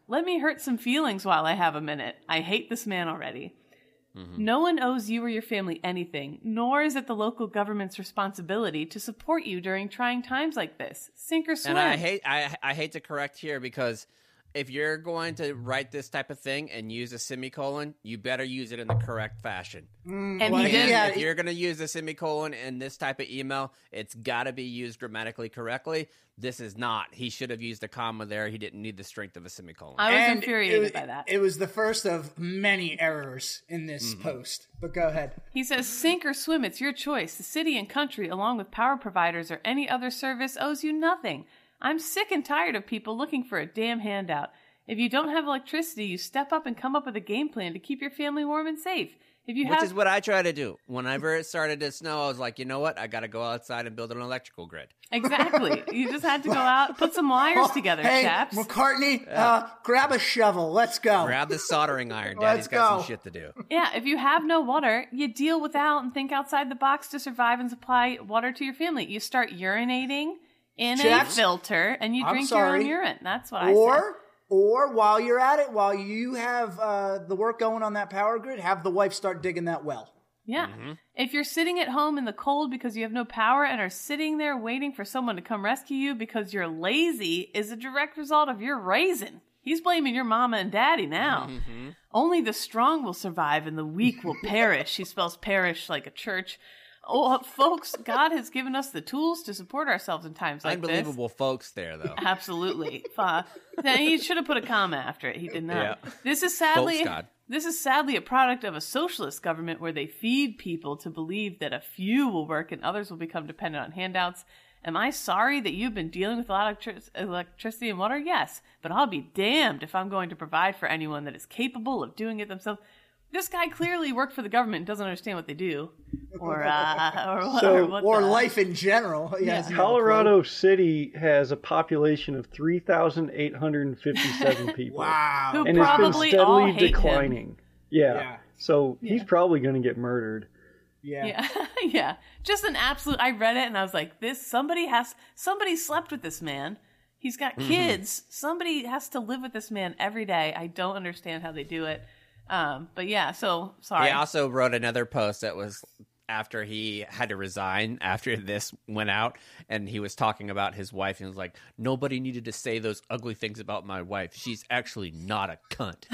Let me hurt some feelings while I have a minute. I hate this man already. Mm-hmm. No one owes you or your family anything, nor is it the local government's responsibility to support you during trying times like this. Sink or swim. And I hate I, I hate to correct here, because if you're going to write this type of thing and use a semicolon, you better use it in the correct fashion. Mm, and well, he did. Yeah, if you're going to use a semicolon in this type of email, it's got to be used grammatically correctly. This is not. He should have used a comma there. He didn't need the strength of a semicolon. I was and infuriated it, by that. It was the first of many errors in this Mm-hmm. post. But go ahead. He says, sink or swim, it's your choice. The city and country, along with power providers or any other service, owes you nothing. I'm sick and tired of people looking for a damn handout. If you don't have electricity, you step up and come up with a game plan to keep your family warm and safe. If you Which have, is what I try to do. Whenever it started to snow, I was like, you know what? I got to go outside and build an electrical grid. Exactly. You just had to go out, put some wires Oh, together, hey, chaps. McCartney, uh, grab a shovel. Let's go. Grab the soldering iron. Let's Daddy's got go. some shit to do. Yeah, if you have no water, you deal without and think outside the box to survive and supply water to your family. You start urinating in Chaps, a filter and you I'm drink your own sorry. urine. That's what I said. Or, or while you're at it, while you have uh, the work going on that power grid, have the wife start digging that well. Yeah. Mm-hmm. If you're sitting at home in the cold because you have no power and are sitting there waiting for someone to come rescue you because you're lazy, is a direct result of your raising. He's blaming your mama and daddy now. Mm-hmm. Only the strong will survive and the weak will perish. He spells perish like a church. Oh, folks, God has given us the tools to support ourselves in times like Unbelievable folks there, though. this. Absolutely. Uh, then he should have put a comma after it. He did not. Yeah. This is sadly Folks God. this is sadly a product of a socialist government where they feed people to believe that a few will work and others will become dependent on handouts. Am I sorry that you've been dealing with a lot of electric- electricity and water? Yes, but I'll be damned if I'm going to provide for anyone that is capable of doing it themselves. This guy clearly worked for the government and doesn't understand what they do, or uh, or, what- So- or what Or the- life in general. He Yeah. has no Colorado clue. City has a population of three thousand eight hundred fifty-seven people. Wow. Who And it's been probably all steadily hate him. declining. Yeah. Yeah. So Yeah. he's probably going to get murdered. Yeah. Yeah, yeah. Just an absolute. I read it and I was like, "This somebody has somebody slept with this man. He's got kids. Somebody has to live with this man every day. I don't understand how they do it." Um, but yeah, so sorry. He also wrote another post that was after he had to resign after this went out, and he was talking about his wife, and he was like, nobody needed to say those ugly things about my wife. She's actually not a cunt.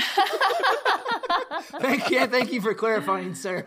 Thank you. Thank you for clarifying, sir.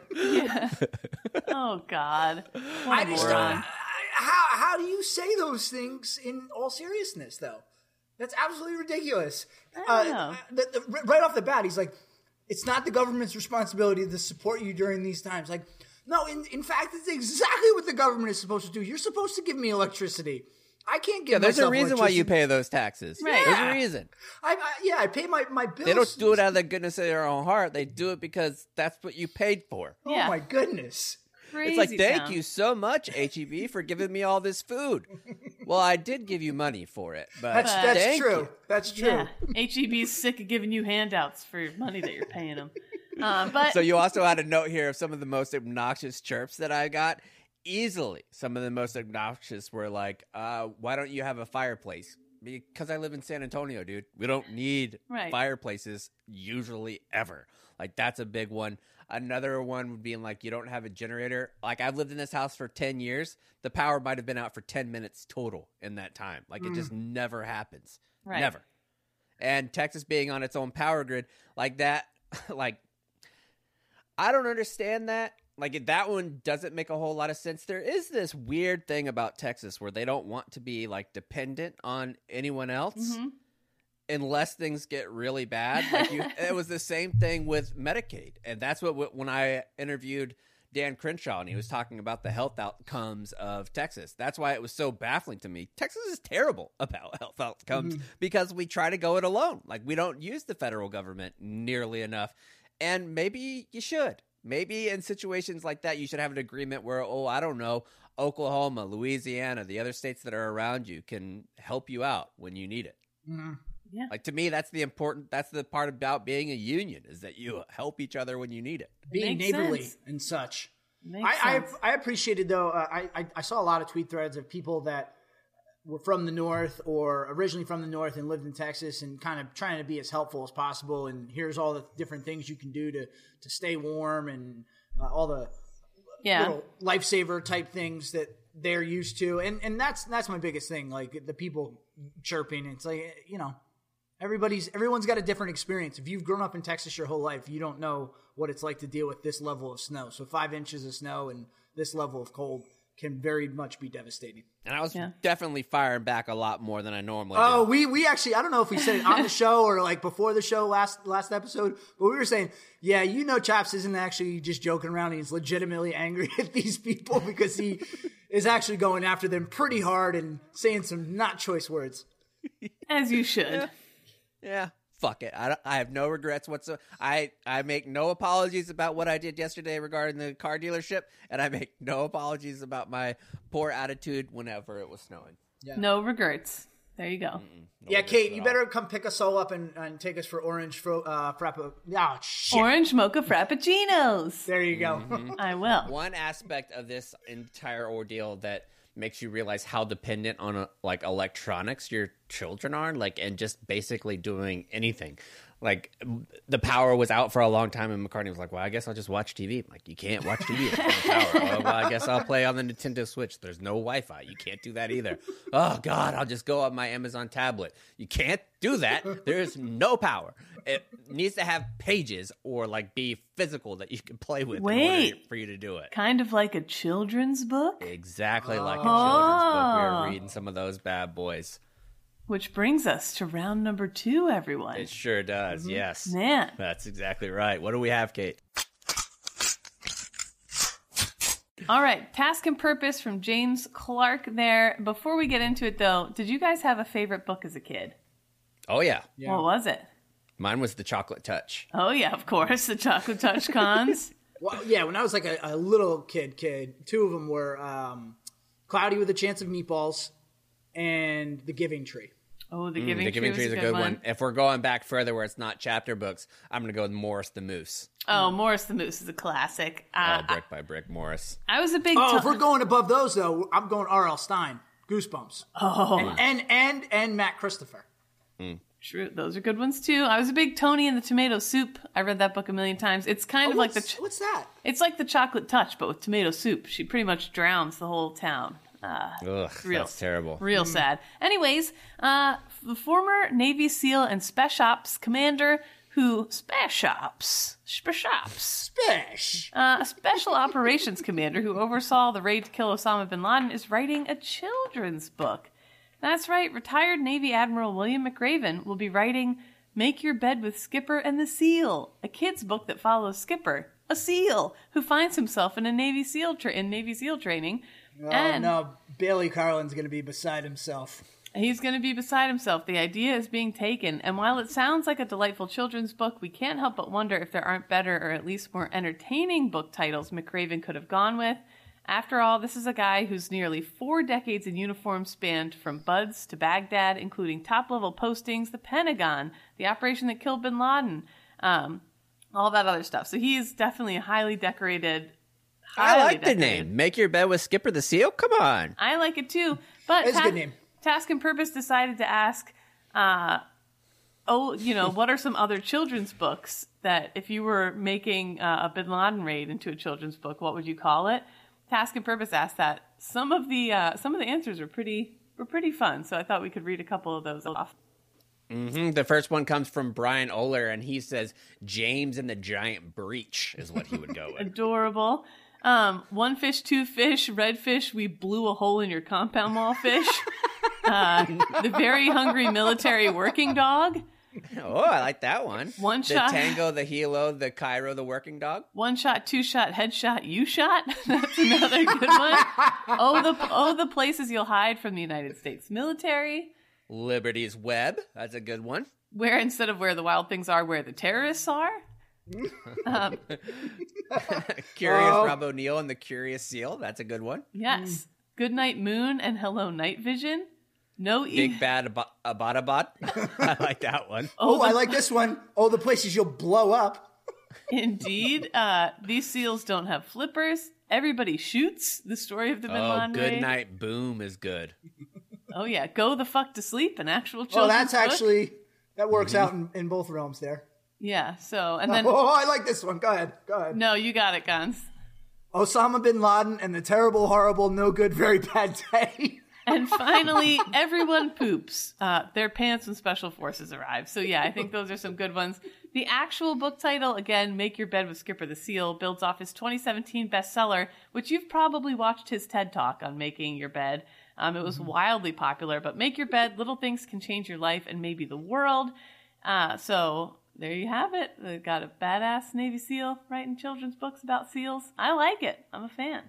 Oh God, what I a just moron. uh, how how do you say those things in all seriousness, though? That's absolutely ridiculous. I don't know. Uh, the, the, right off the bat, he's like, "It's not the government's responsibility to support you during these times." Like, no, in in fact, it's exactly what the government is supposed to do. You're supposed to give me electricity. I can't give. Yeah, there's a myself reason why you electricity. pay those taxes. Right. There's Yeah. a reason. I, I yeah, I pay my my bills. They don't do it out of the goodness of their own heart. They do it because that's what you paid for. Oh Yeah. my goodness. Crazy It's like, thank town. you so much, H E B, for giving me all this food. Well, I did give you money for it, but That's that's thank true. you. That's true. Yeah, H E B's sick of giving you handouts for money that you're paying them. Um, but So you also had a note here of some of the most obnoxious chirps that I got. Easily, some of the most obnoxious were like, uh, why don't you have a fireplace? Because I live in San Antonio, dude. We don't need Right. fireplaces usually ever. Like, that's a big one. Another one would be like, you don't have a generator. Like, I've lived in this house for ten years. The power might have been out for ten minutes total in that time. Like, it just never happens. Right. Never. And Texas being on its own power grid like that, like, I don't understand that. Like, that one doesn't make a whole lot of sense. There is this weird thing about Texas where they don't want to be, like, dependent on anyone else Mhm. unless things get really bad. Like you, it was the same thing with Medicaid. And that's what, when I interviewed Dan Crenshaw and he was talking about the health outcomes of Texas, that's why it was so baffling to me. Texas is terrible about health outcomes because we try to go it alone. Like, we don't use the federal government nearly enough. And maybe you should. Maybe in situations like that, you should have an agreement where, oh, I don't know, Oklahoma, Louisiana, the other states that are around you can help you out when you need it. Mhm. Yeah. Like, to me, that's the important, that's the part about being a union, is that you help each other when you need it. Being Makes neighborly sense. and such. Makes I, sense. I I appreciated though. Uh, I, I I saw a lot of tweet threads of people that were from the North or originally from the North and lived in Texas and kind of trying to be as helpful as possible. And here's all the different things you can do to, to stay warm and uh, all the Yeah. little lifesaver type things that they're used to. And, and that's, that's my biggest thing. Like the people chirping, it's like, you know, everybody's, everyone's got a different experience. If you've grown up in Texas your whole life, you don't know what it's like to deal with this level of snow. So five inches of snow and this level of cold can very much be devastating. And I was Yeah. definitely firing back a lot more than I normally Oh, do. we we actually, I don't know if we said it on the show or like before the show last last episode, but we were saying, yeah, you know, Chaps isn't actually just joking around. He's legitimately angry at these people because he is actually going after them pretty hard and saying some not choice words. As you should. Yeah, fuck it. I, don't, I have no regrets whatsoever. I, I make no apologies about what I did yesterday regarding the car dealership, and I make no apologies about my poor attitude whenever it was snowing. No regrets. There you go. No Yeah, regrets Kate, at you all. better come pick us all up and, and take us for orange fro- uh, frappa. Oh, shit. Orange mocha frappuccinos. There you go. I will. One aspect of this entire ordeal that makes you realize how dependent on uh, like electronics your children are, like, and just basically doing anything. Like the power was out for a long time, and McCartney was like, "Well, I guess I'll just watch T V." I'm like, you can't watch T V. There's no power. Oh, well, I guess I'll play on the Nintendo Switch. There's no Wi-Fi. You can't do that either. Oh God, I'll just go on my Amazon tablet. You can't do that. There's no power. It needs to have pages or like be physical that you can play with in order Wait. for you to do it. Kind of like a children's book, Exactly like a children's book. We Oh. were reading some of those bad boys. which brings us to round number two, everyone. It sure does. Yes. Man. That's exactly right. What do we have, Kate? All right, Task and Purpose from James Clark there. Before we get into it, though, did you guys have a favorite book as a kid? Oh, yeah. Yeah. What was it? Mine was The Chocolate Touch. Oh, yeah, of course, the Chocolate Touch Cons. Well, yeah, when I was like a, a little kid, kid, two of them were um, Cloudy with a Chance of Meatballs and The Giving Tree. Oh, The Giving, Mm, the Giving Tree Tree was is a good one. If we're going back further where it's not chapter books, I'm going to go with Morris the Moose. Oh, Morris the Moose is a classic. Uh, oh, brick by brick, Morris. I was a big... Oh, to- if we're going above those, though, I'm going R L. Stein, Goosebumps. oh, And, and, and, and Matt Christopher. true. Those are good ones, too. I was a big Tony and the Tomato Soup. I read that book a million times. It's kind Oh, of like the... what's, Ch- what's that? it's like the Chocolate Touch, but with tomato soup. She pretty much drowns the whole town. Uh, Ugh, real- that's terrible. Real sad. Anyways, uh, the former Navy SEAL and Special Ops commander who Special Ops, Special Ops, Fish. uh, a Special Operations commander who oversaw the raid to kill Osama bin Laden is writing a children's book. That's right. Retired Navy Admiral William McRaven will be writing "Make Your Bed with Skipper and the Seal," a kid's book that follows Skipper, a SEAL who finds himself in a Navy SEAL tra- in Navy SEAL training. Oh, and no. Bailey Carlin's going to be beside himself. He's going to be beside himself. The idea is being taken, and while it sounds like a delightful children's book, we can't help but wonder if there aren't better or at least more entertaining book titles McRaven could have gone with. After all, this is a guy whose nearly four decades in uniform spanned from Buds to Baghdad, including top-level postings, the Pentagon, the operation that killed bin Laden, um, all that other stuff. So he is definitely a highly decorated... I highly like the decorated. name. Make Your Bed with Skipper the Seal? Come on. I like it too. But It's a Ta- good name. Task and Purpose decided to ask, uh, oh, you know, what are some other children's books that if you were making uh, a bin Laden raid into a children's book, what would you call it? Task and Purpose asked that. Some of the uh, some of the answers were pretty were pretty fun, so I thought we could read a couple of those off. hmm The first one comes from Brian Oler, and he says James and the Giant Breach is what he would go with. Adorable. Um, one fish, two fish, red fish, we blew a hole in your compound wall fish. uh, the very hungry military working dog. Oh, I like that one. One the shot. Tango, the Hilo, the Cairo, the Working Dog. One shot, two shot, headshot, you shot. That's another good one. Oh, the oh the places you'll hide from the United States military. Liberty's Web. That's a good one. Where instead of where the wild things are, where the terrorists are. Um, Curious Oh. Rob O'Neill and the Curious Seal. That's a good one. yes. Good night, moon, and hello, night vision. No e- Big Bad Ab- Abbottabot. I like that one. Oh, the- I like this one. Oh, the places you'll blow up. Indeed. Uh, these seals don't have flippers. Everybody shoots. The story of the Bin Oh, Laden Good raid. Night Boom is good. Oh yeah, Go the Fuck to Sleep, an actual children's Oh, that's book. actually that works out in, in both realms there. Yeah. So and then Oh, I like this one. Go ahead. Go ahead. no, you got it, Guns. Osama bin Laden and the terrible, horrible, no good, very bad day. And finally, Everyone Poops. Uh, their pants when Special Forces arrive. So yeah, I think those are some good ones. The actual book title, again, Make Your Bed with Skipper the Seal, builds off his twenty seventeen bestseller, which you've probably watched his TED Talk on making your bed. Um, it was mm-hmm. wildly popular, but Make Your Bed, Little Things Can Change Your Life and Maybe the World. Uh, so there you have it. They've got a badass Navy SEAL writing children's books about seals. I like it. I'm a fan.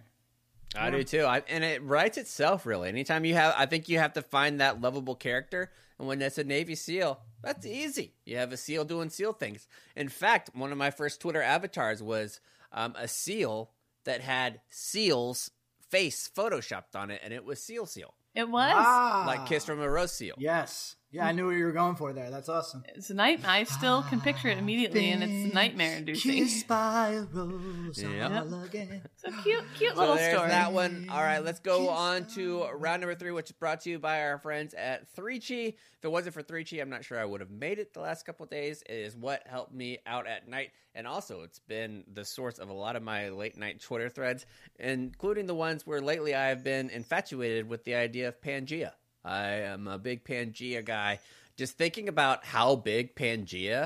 I do too. I, and it writes itself, really. Anytime you have, I think you have to find that lovable character. And when it's a Navy SEAL, that's easy. You have a SEAL doing SEAL things. In fact, one of my first Twitter avatars was um, a SEAL that had SEAL's face photoshopped on it, and it was Seal Seal. It was? Ah, like Kiss from a Rose Seal. Yes. Yeah, I knew what you were going for there. That's awesome. It's a night. I still can picture it immediately, and it's nightmare inducing. Kissed by a rose Yep. all again. It's a cute, cute So little there's story. that one. All right, let's go on to round number three, which is brought to you by our friends at three Chi. If it wasn't for three Chi, I'm not sure I would have made it the last couple of days. It is what helped me out at night. And also, it's been the source of a lot of my late night Twitter threads, including the ones where lately I have been infatuated with the idea of Pangea. I am a big Pangea guy. Just thinking about how big Pangea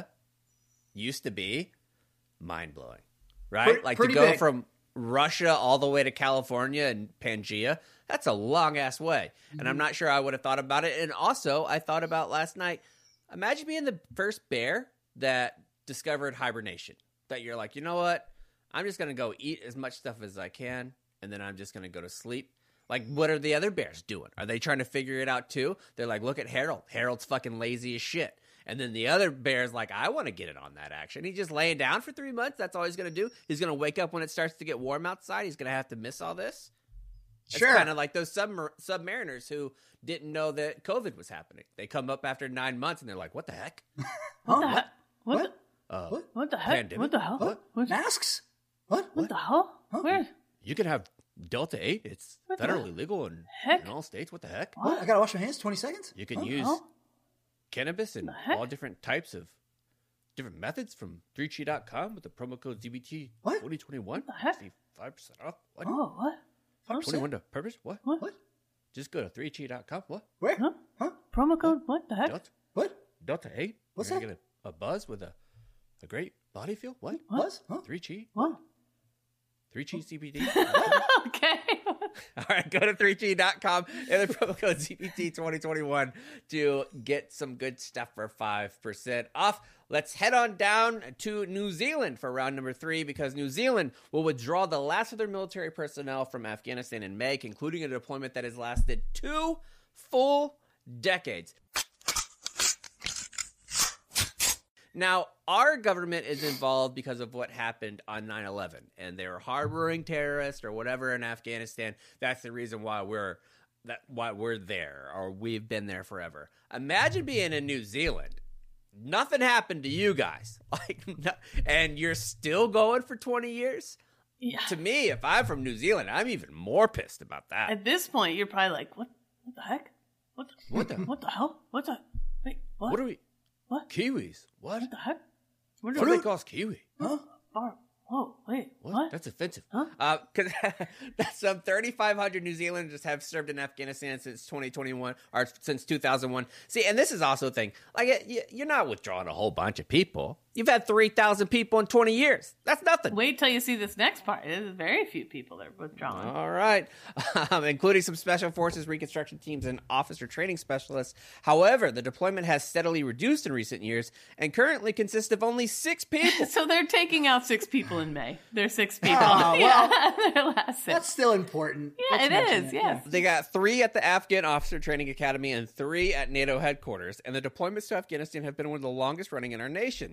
used to be, mind-blowing, right? Pretty, like pretty to go big. from Russia all the way to California and Pangea, that's a long-ass way. Mm-hmm. And I'm not sure I would have thought about it. And also, I thought about last night, imagine being the first bear that discovered hibernation. That you're like, you know what? I'm just going to go eat as much stuff as I can, and then I'm just going to go to sleep. Like, what are the other bears doing? Are they trying to figure it out, too? They're like, look at Harold. Harold's fucking lazy as shit. And then the other bear's like, I want to get in on that action. He's just laying down for three months. That's all he's going to do. He's going to wake up when it starts to get warm outside. He's going to have to miss all this. It's Sure. kind of like those submar- submariners who didn't know that COVID was happening. They come up after nine months, and they're like, what the heck? What the Huh? heck? What? What? The, Uh, What? what the heck? Pandemic? What the hell? What? What, Masks? What? what the hell? Where? You can have Delta eight. It's What the federally legal in, heck? in all states. What the heck? What? I gotta wash my hands twenty seconds? You can Huh? use Huh? cannabis in The heck? all different types of different methods from three chi dot com with the promo code Z B T What? twenty twenty-one. the heck? five percent off. What? Oh, what? five percent? twenty-one to purpose? What? What? What? Just go to three chi dot com. What? Where? Huh? Huh? Promo code? What the heck? Delta, What? Delta eight? What's You're that? gonna get a, a buzz with a, a great body feel? What? What? Was? Huh? three chi? What? three chi C B D? Okay. All right, go to three chi dot com and the promo code Z B T twenty twenty-one to get some good stuff for five percent off. Let's head on down to New Zealand for round number three, because New Zealand will withdraw the last of their military personnel from Afghanistan in May, concluding a deployment that has lasted two full decades. Now, our government is involved because of what happened on nine eleven, and they were harboring terrorists or whatever in Afghanistan. That's the reason why we're that why we're there, or we've been there forever. Imagine being in New Zealand. Nothing happened to you guys, like, no, and you're still going for twenty years. Yeah. To me, if I'm from New Zealand, I'm even more pissed about that. At this point, you're probably like, what? What the heck? What? The, What the- What the hell? What the? Wait. What? What are we? What? Kiwis? What? What the heck? What What do they call us Kiwi? Huh? Bar- Whoa! Wait. What? What? That's offensive. Huh? Because some thirty-five hundred New Zealanders have served in Afghanistan since twenty twenty-one, or since two thousand one. See, and this is also a thing. Like, y- you're not withdrawing a whole bunch of people. You've had three thousand people in twenty years. That's nothing. Wait till you see this next part. There's very few people that are withdrawing. All right. Um, including some special forces, reconstruction teams, and officer training specialists. However, the deployment has steadily reduced in recent years and currently consists of only six people. So they're taking out six people in May. They're six people. Oh, well, yeah, their last six. That's still important. Yeah, Let's it mention is, it. yes. They got three at the Afghan Officer Training Academy and three at NATO headquarters, and the deployments to Afghanistan have been one of the longest running in our nation.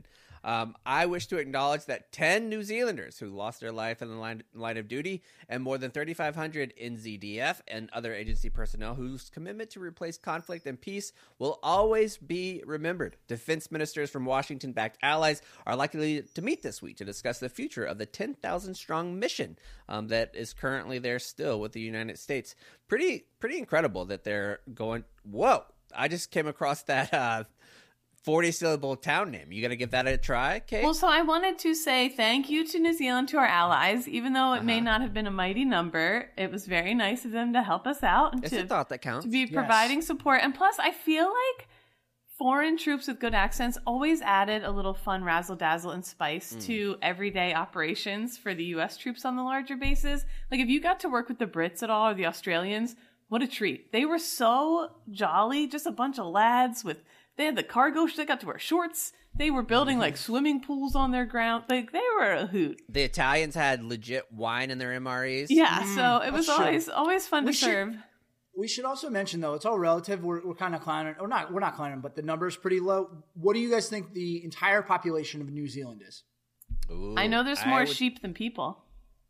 Um, I wish to acknowledge that ten New Zealanders who lost their life in the line, line of duty and more than thirty-five hundred N Z D F and other agency personnel whose commitment to replace conflict and peace will always be remembered. Defense ministers from Washington-backed allies are likely to meet this week to discuss the future of the ten thousand strong mission um, that is currently there still with the United States. Pretty, pretty incredible that they're going, whoa, I just came across that uh, forty-syllable town name. You got to give that a try, Kate? Well, so I wanted to say thank you to New Zealand, to our allies. Even though it uh-huh. may not have been a mighty number, it was very nice of them to help us out. And it's to, a thought that counts. To be yes. providing support. And plus, I feel like foreign troops with good accents always added a little fun razzle-dazzle and spice mm. to everyday operations for the U S troops on the larger bases. Like, if you got to work with the Brits at all or the Australians, what a treat. They were so jolly, just a bunch of lads with, they had the cargo, they got to wear shorts. They were building like swimming pools on their ground. Like, they were a hoot. The Italians had legit wine in their M R Es. Yeah, mm, so it was true. always always fun we to should, serve. We should also mention, though, it's all relative. We're, we're kind of clowning, or not, we're not clowning, but the number's pretty low. What do you guys think the entire population of New Zealand is? Ooh, I know there's more would, sheep than people.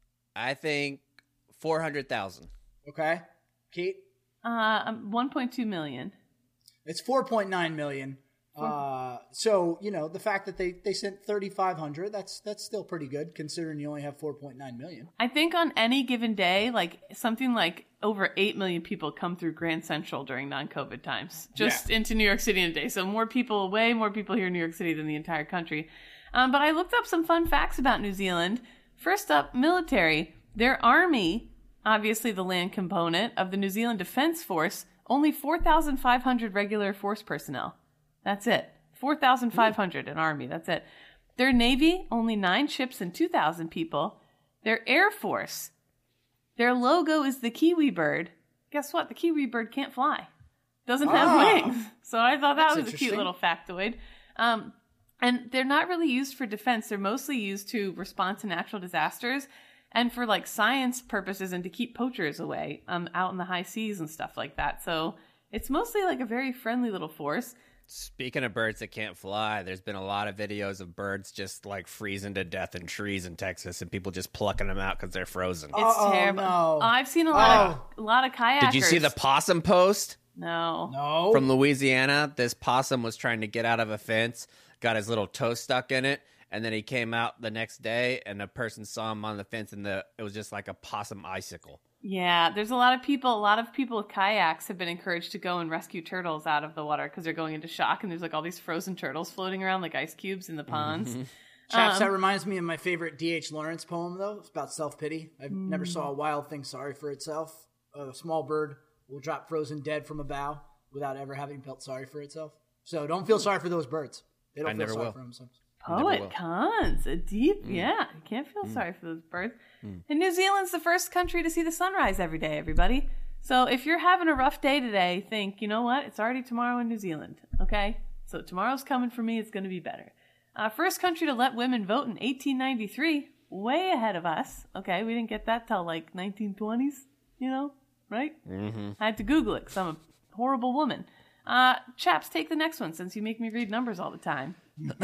I think four hundred thousand. Okay. Kate? Uh, one point two million. It's four point nine million. Uh, so, you know, the fact that they, they sent thirty-five hundred, that's that's still pretty good considering you only have four point nine million. I think on any given day, like something like over eight million people come through Grand Central during non-COVID times, just yeah. into New York City in a day. So more people, way more people here in New York City than the entire country. Um, but I looked up some fun facts about New Zealand. First up, military. Their army, obviously the land component of the New Zealand Defense Force, only four thousand five hundred regular force personnel. That's it. four thousand five hundred in Army. That's it. Their Navy, only nine ships and two thousand people. Their Air Force, their logo is the Kiwi bird. Guess what? The Kiwi bird can't fly. Doesn't have oh, wings. So I thought that was a cute little factoid. Um, and they're not really used for defense. They're mostly used to respond to natural disasters and for like science purposes and to keep poachers away um, out in the high seas and stuff like that. So it's mostly like a very friendly little force. Speaking of birds that can't fly, there's been a lot of videos of birds just like freezing to death in trees in Texas and people just plucking them out because they're frozen. It's oh, terrible. No. I've seen a lot oh. of a lot of kayakers. Did you see the possum post? No. No. From Louisiana, this possum was trying to get out of a fence, got his little toe stuck in it, and then he came out the next day and a person saw him on the fence and the it was just like a possum icicle. Yeah, there's a lot of people, a lot of people with kayaks have been encouraged to go and rescue turtles out of the water because they're going into shock and there's like all these frozen turtles floating around like ice cubes in the ponds. Mm-hmm. Chaps, um, that reminds me of my favorite D H Lawrence poem, though. It's about self-pity. I mm. never saw a wild thing sorry for itself. A small bird will drop frozen dead from a bough without ever having felt sorry for itself. So don't feel sorry for those birds. They don't I feel never sorry will. for themselves. Poet Cons, a deep, Mm. yeah. You can't feel Mm. sorry for those birds. Mm. And New Zealand's the first country to see the sunrise every day, everybody. So if you're having a rough day today, think, you know what? It's already tomorrow in New Zealand, okay? So tomorrow's coming for me. It's going to be better. Uh, first country to let women vote in eighteen ninety-three, way ahead of us. Okay, we didn't get that till like nineteen twenties, you know, right? Mm-hmm. I had to Google it because I'm a horrible woman. Uh, chaps, take the next one since you make me read numbers all the time.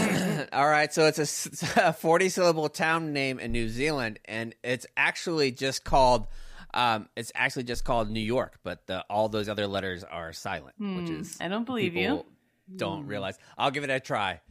All right, so it's a forty-syllable town name in New Zealand, and it's actually just called um, it's actually just called New York, but the, all those other letters are silent, Hmm, which is I don't believe people you. Don't realize. I'll give it a try.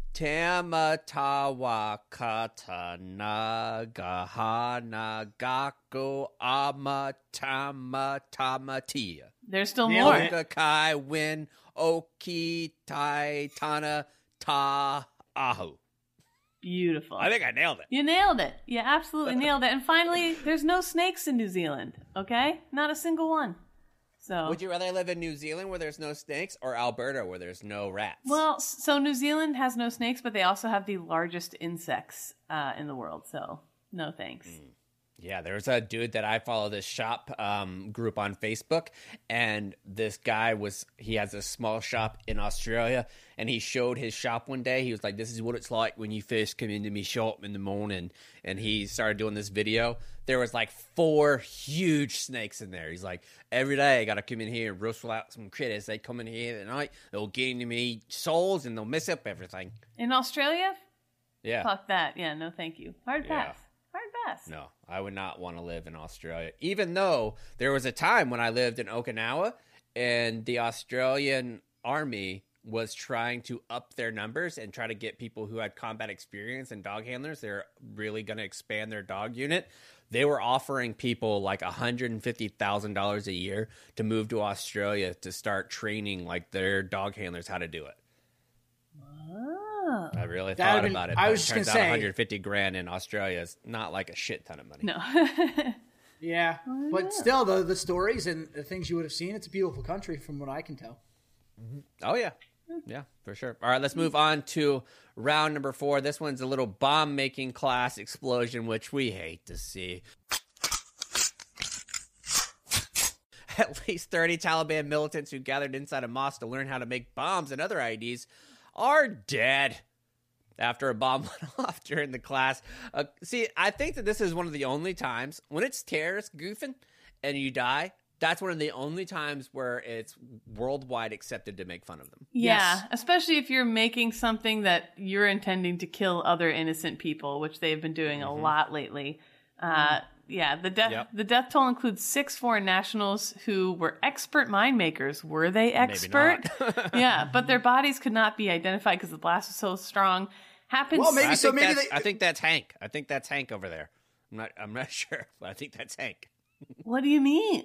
Tamatawa kata nagahana gaku amatama tamatia. There's still Nailed more. it. Oka kai win oki tai tana ta ahu. Beautiful. I think I nailed it. You nailed it. You absolutely nailed it. And finally, there's no snakes in New Zealand, okay? Not a single one. So, Would you rather live in New Zealand where there's no snakes or Alberta where there's no rats? well, so New Zealand has no snakes, but they also have the largest insects uh, in the world. So, no thanks. Mm. Yeah, there's a dude that I follow, this shop um, group on Facebook, and this guy was, he has a small shop in Australia, and he showed his shop one day. He was like, this is what it's like when you first come into me shop in the morning, and he started doing this video. There was like four huge snakes in there. He's like, every day I got to come in here and rustle out some critters. They come in here at night, they'll get into me souls, and they'll mess up everything. In Australia, Yeah. Fuck that. Yeah, no thank you. Hard Yeah. pass. Hard pass. No, I would not want to live in Australia. Even though there was a time when I lived in Okinawa and the Australian army was trying to up their numbers and try to get people who had combat experience and dog handlers. They're really going to expand their dog unit. They were offering people like one hundred fifty thousand dollars a year to move to Australia to start training like their dog handlers how to do it. Oh. I really That thought would've been- about it. I but was it just turns gonna out say- one hundred fifty grand in Australia is not like a shit ton of money. No. Yeah, Oh, but yeah. still, the the stories and the things you would have seen, it's a beautiful country from what I can tell. Oh, yeah. Yeah, for sure. All right, let's move on to round number four. This one's a little bomb-making class explosion, which we hate to see. At least thirty Taliban militants who gathered inside a mosque to learn how to make bombs and other I E Ds are dead after a bomb went off during the class. Uh, see, I think that this is one of the only times when it's terrorist goofing and you die, that's one of the only times where it's worldwide accepted to make fun of them. Yeah, Yes. especially if you're making something that you're intending to kill other innocent people, which they've been doing a lot lately. Uh, yeah, the death Yep. the death toll includes six foreign nationals who were expert mine makers. Were they expert? Yeah, but their bodies could not be identified because the blast was so strong. Happens. Well, maybe I so. think Maybe that's- they. I think that's Hank. I think that's Hank over there. I'm not. I'm not sure, but I think that's Hank. What do you mean?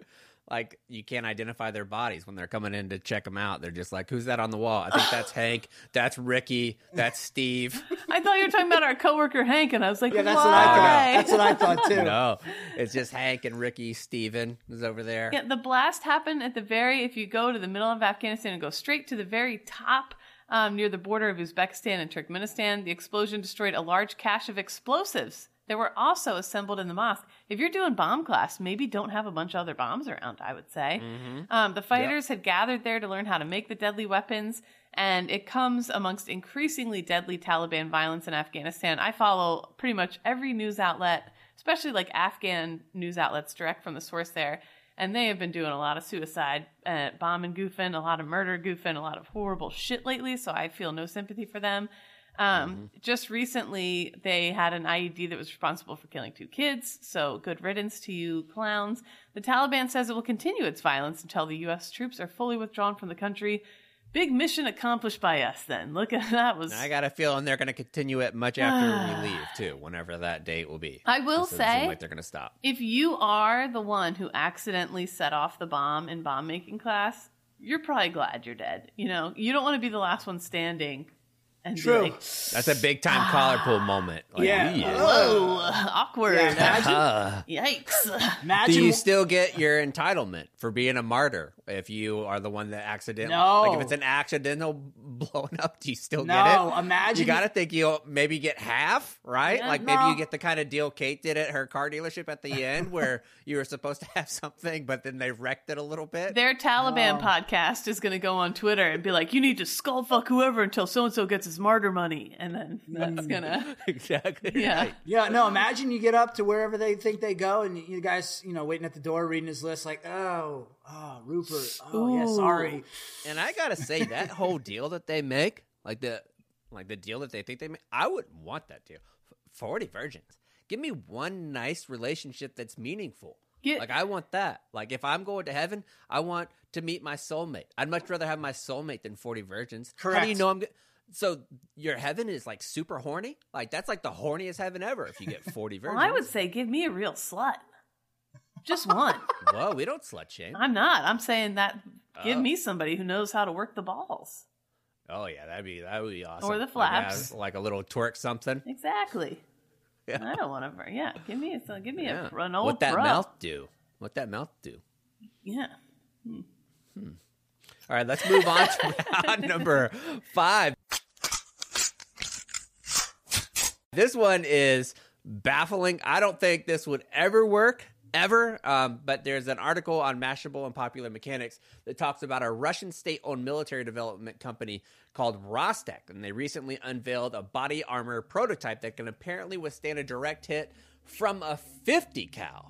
Like, you can't identify their bodies when they're coming in to check them out. They're just like, "Who's that on the wall?" I think that's Hank. That's Ricky. That's Steve. I thought you were talking about our coworker Hank, and I was like, Yeah, that's why? what I thought. That's what I thought too. No, it's just Hank and Ricky. Steven is over there. Yeah, the blast happened at the very, if you go to the middle of Afghanistan and go straight to the very top um, near the border of Uzbekistan and Turkmenistan, the explosion destroyed a large cache of explosives that were also assembled in the mosque. If you're doing bomb class, maybe don't have a bunch of other bombs around, I would say. Um, the fighters had gathered there to learn how to make the deadly weapons, and it comes amongst increasingly deadly Taliban violence in Afghanistan. I follow pretty much every news outlet, especially like Afghan news outlets direct from the source there, and they have been doing a lot of suicide, uh, bombing goofing, a lot of murder goofing, a lot of horrible shit lately, so I feel no sympathy for them. Um, Mm-hmm. Just recently, they had an I E D that was responsible for killing two kids, so good riddance to you clowns. The Taliban says it will continue its violence until the U S troops are fully withdrawn from the country. Big mission accomplished by us then. Look at that. Was I got a feeling they're going to continue it much after we leave, too, whenever that date will be. I will Just doesn't seem say, like they're going to stop. if you are the one who accidentally set off the bomb in bomb making class, you're probably glad you're dead. You know, you don't want to be the last one standing. And be True. like, That's a big time collar pull moment. Like, Yeah. whoa, awkward. Yeah, imagine, Uh, Yikes. imagine do you still get your entitlement for being a martyr if you are the one that accidentally? No. Like if it's an accidental blowing up, do you still No, get it? imagine- You got to think you'll maybe get half, right? Yeah. Like maybe No. you get the kind of deal Kate did at her car dealership at the end where you were supposed to have something, but then they wrecked it a little bit. Their Taliban No. podcast is going to go on Twitter and be like, you need to skull fuck whoever until so-and-so gets his martyr money. And then that's going to, exactly. yeah. Right. Yeah, no, imagine you get up to wherever they think they go and you guys, you know, waiting at the door reading his list like, oh, oh, Rupert. Oh, yeah, Ooh. sorry. And I gotta say that whole deal that they make, like the like the deal that they think they make, I wouldn't want that deal. F- Forty virgins. Give me one nice relationship that's meaningful. Get- Like I want that. Like if I'm going to heaven, I want to meet my soulmate. I'd much rather have my soulmate than forty virgins. How do you Correct. know I'm? Go- so your heaven is like super horny. Like that's like the horniest heaven ever. If you get forty well, virgins. I would say give me a real slut. Just one. Whoa, we don't slut shame. I'm not. I'm saying that give Oh. me somebody who knows how to work the balls. Oh yeah, that'd be that would be awesome. Or the Like, flaps. have, like a little twerk something. Exactly. Yeah. I don't want to. Yeah, give me a give me Yeah. a an old what that pro. mouth do? What that mouth do? Yeah. All right, let's move on to round number five. This one is baffling. I don't think this would ever work, ever. Um, but there's an article on Mashable and Popular Mechanics that talks about a Russian state-owned military development company called Rostec, and they recently unveiled a body armor prototype that can apparently withstand a direct hit from a fifty cal.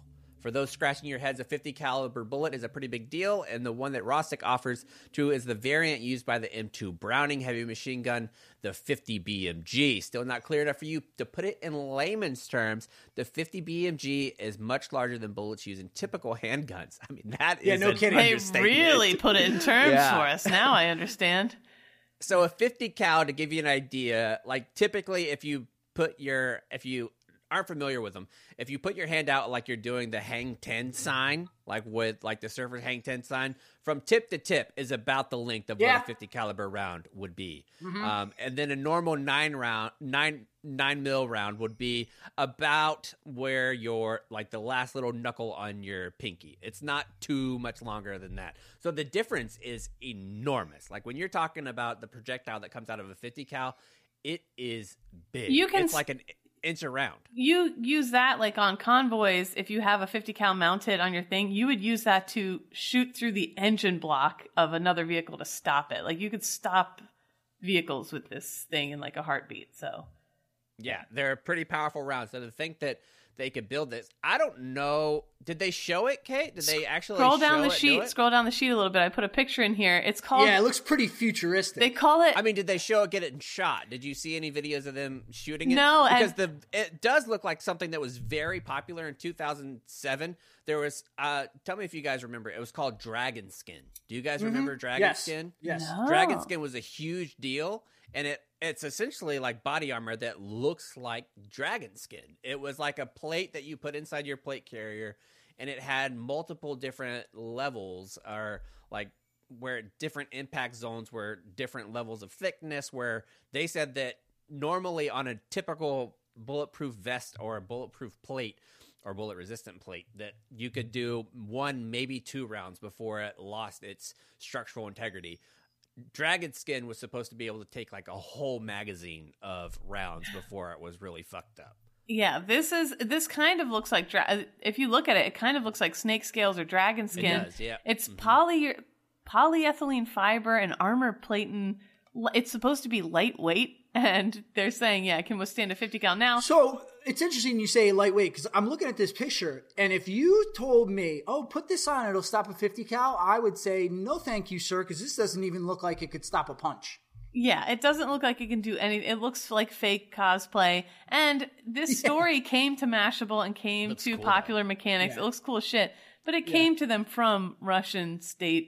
For those scratching your heads, a fifty caliber bullet is a pretty big deal, and the one that Rostec offers too is the variant used by the M two Browning heavy machine gun, the fifty B M G. Still not clear enough for you to put it in layman's terms. The fifty B M G is much larger than bullets used in typical handguns. I mean, that Yeah, is no an kidding. They understatement. really put it in terms Yeah. for us. Now I understand. So a fifty cal, to give you an idea, like typically if you put your, if you aren't familiar with them, if you put your hand out like you're doing the hang ten sign, like with like the surfer's hang ten sign, from tip to tip is about the length of Yeah. what a fifty caliber round would be. Um, and then a normal nine round, nine nine mil round would be about where your like the last little knuckle on your pinky. It's not too much longer than that. So the difference is enormous. Like when you're talking about the projectile that comes out of a fifty cal, it is big. You can it's s- like an inch around. You use that like on convoys. If you have a fifty cal mounted on your thing, you would use that to shoot through the engine block of another vehicle to stop it. Like you could stop vehicles with this thing in like a heartbeat. So Yeah, they're a pretty powerful round. So to think that they could build this, I don't know. Did they show it, Kate? Did they actually scroll down show the it, do sheet. it? Scroll down the sheet a little bit. I put a picture in here. It's called. Yeah, it looks pretty futuristic. They call it. I mean, did they show it get it shot? Did you see any videos of them shooting it? No, because and- the it does look like something that was very popular in two thousand seven. There was, uh, tell me if you guys remember. It was called Dragon Skin. Do you guys remember Dragon yes. Skin? Yes. No. Dragon Skin was a huge deal, and it it's essentially like body armor that looks like dragon skin. It was like a plate that you put inside your plate carrier, and it had multiple different levels, or like where different impact zones were different levels of thickness, where they said that normally on a typical bulletproof vest or a bulletproof plate or bullet resistant plate, that you could do one, maybe two rounds before it lost its structural integrity. Dragon Skin was supposed to be able to take like a whole magazine of rounds before it was really fucked up. Yeah, this is this kind of looks like dra- if you look at it, it kind of looks like snake scales or dragon skin. It does, yeah. It's Mhm. poly polyethylene fiber and armor plating. It's supposed to be lightweight, and they're saying yeah, it can withstand a fifty cal. Now, So it's interesting you say lightweight, because I'm looking at this picture, and if you told me, oh, put this on, it'll stop a fifty cal, I would say, no thank you, sir, because this doesn't even look like it could stop a punch. yeah, it doesn't look like it can do anything. It looks like fake cosplay. And this story came to Mashable and came Looks to cool, Popular Mechanics. Yeah. It looks cool as shit. But it came to them from Russian state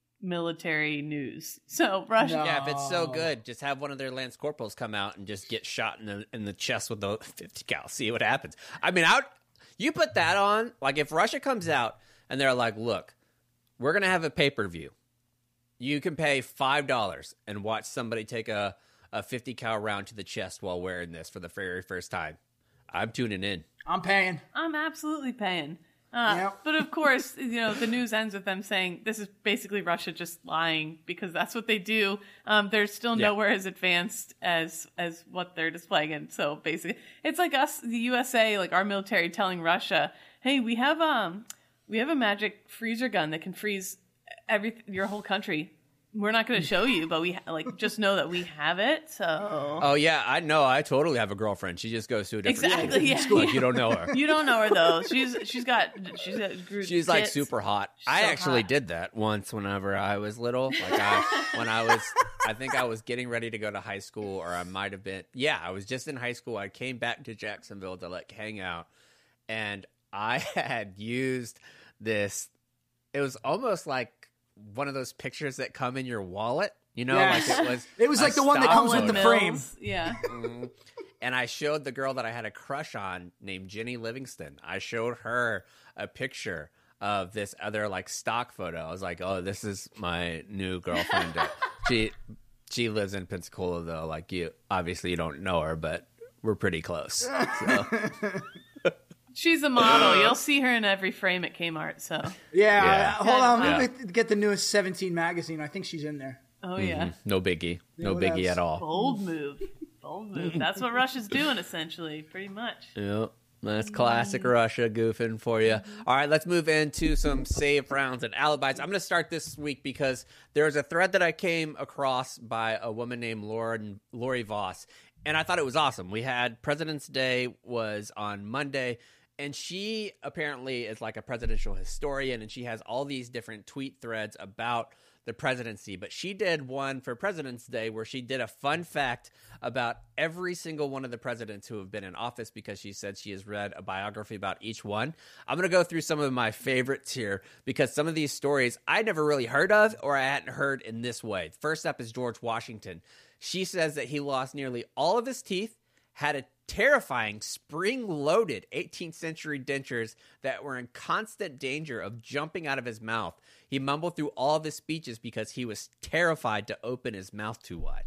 military news. So Russia. No. Yeah, if it's so good, just have one of their lance corporals come out and just get shot in the in the chest with the fifty cal. See what happens. I mean, I you put that on, like if Russia comes out and they're like, "Look, we're gonna have a pay per view. You can pay five dollars and watch somebody take a a fifty cal round to the chest while wearing this for the very first time." I'm tuning in. I'm paying. I'm absolutely paying. Uh, Yep. But of course, you know, the news ends with them saying this is basically Russia just lying because that's what they do. Um, they're still Yeah. nowhere as advanced as as what they're displaying. And so basically, it's like us, the U S A, like our military telling Russia, "Hey, we have um, we have a magic freezer gun that can freeze every your whole country. We're not going to show you, but we ha- like just know that we have it." So Oh yeah, I know. I totally have a girlfriend. She just goes to a different exactly, yeah. school. Like, you don't know her. You don't know her though. She's she's got she's got She's like tits. super hot. I so actually hot. did that once whenever I was little. Like I, when I was, I think I was getting ready to go to high school, or I might have been. Yeah, I was just in high school. I came back to Jacksonville to like hang out, and I had used this. It was almost like one of those pictures that come in your wallet. You know, Yes. like it was. It was a like the one that stock comes with the photo. frame. Mills, yeah. Mhm. And I showed the girl that I had a crush on named Jenny Livingston. I showed her a picture of this other like stock photo. I was like, "Oh, this is my new girlfriend." she she lives in Pensacola though. Like you, obviously you don't know her, but we're pretty close. So. She's a model. You'll see her in every frame at Kmart. So, Yeah, Yeah. uh, hold on. Yeah. Let me get the newest seventeen magazine. I think she's in there. oh yeah, Mhm. No biggie. No what biggie else? at all. bold move, bold move. That's what Russia's doing essentially, pretty much. Yep. That's classic Russia goofing for you. All right, let's move into some save rounds and alibis. I'm going to start this week because there was a thread that I came across by a woman named Lauren, Lori Voss, and I thought it was awesome. We had President's Day was on Monday, And she apparently is like a presidential historian, and she has all these different tweet threads about the presidency. But she did one for President's Day where she did a fun fact about every single one of the presidents who have been in office, because she said she has read a biography about each one. I'm going to go through some of my favorites here, because some of these stories I never really heard of, or I hadn't heard in this way. First up is George Washington. She says that he lost nearly all of his teeth, had a terrifying spring-loaded eighteenth century dentures that were in constant danger of jumping out of his mouth. He mumbled through all of his speeches because he was terrified to open his mouth too wide.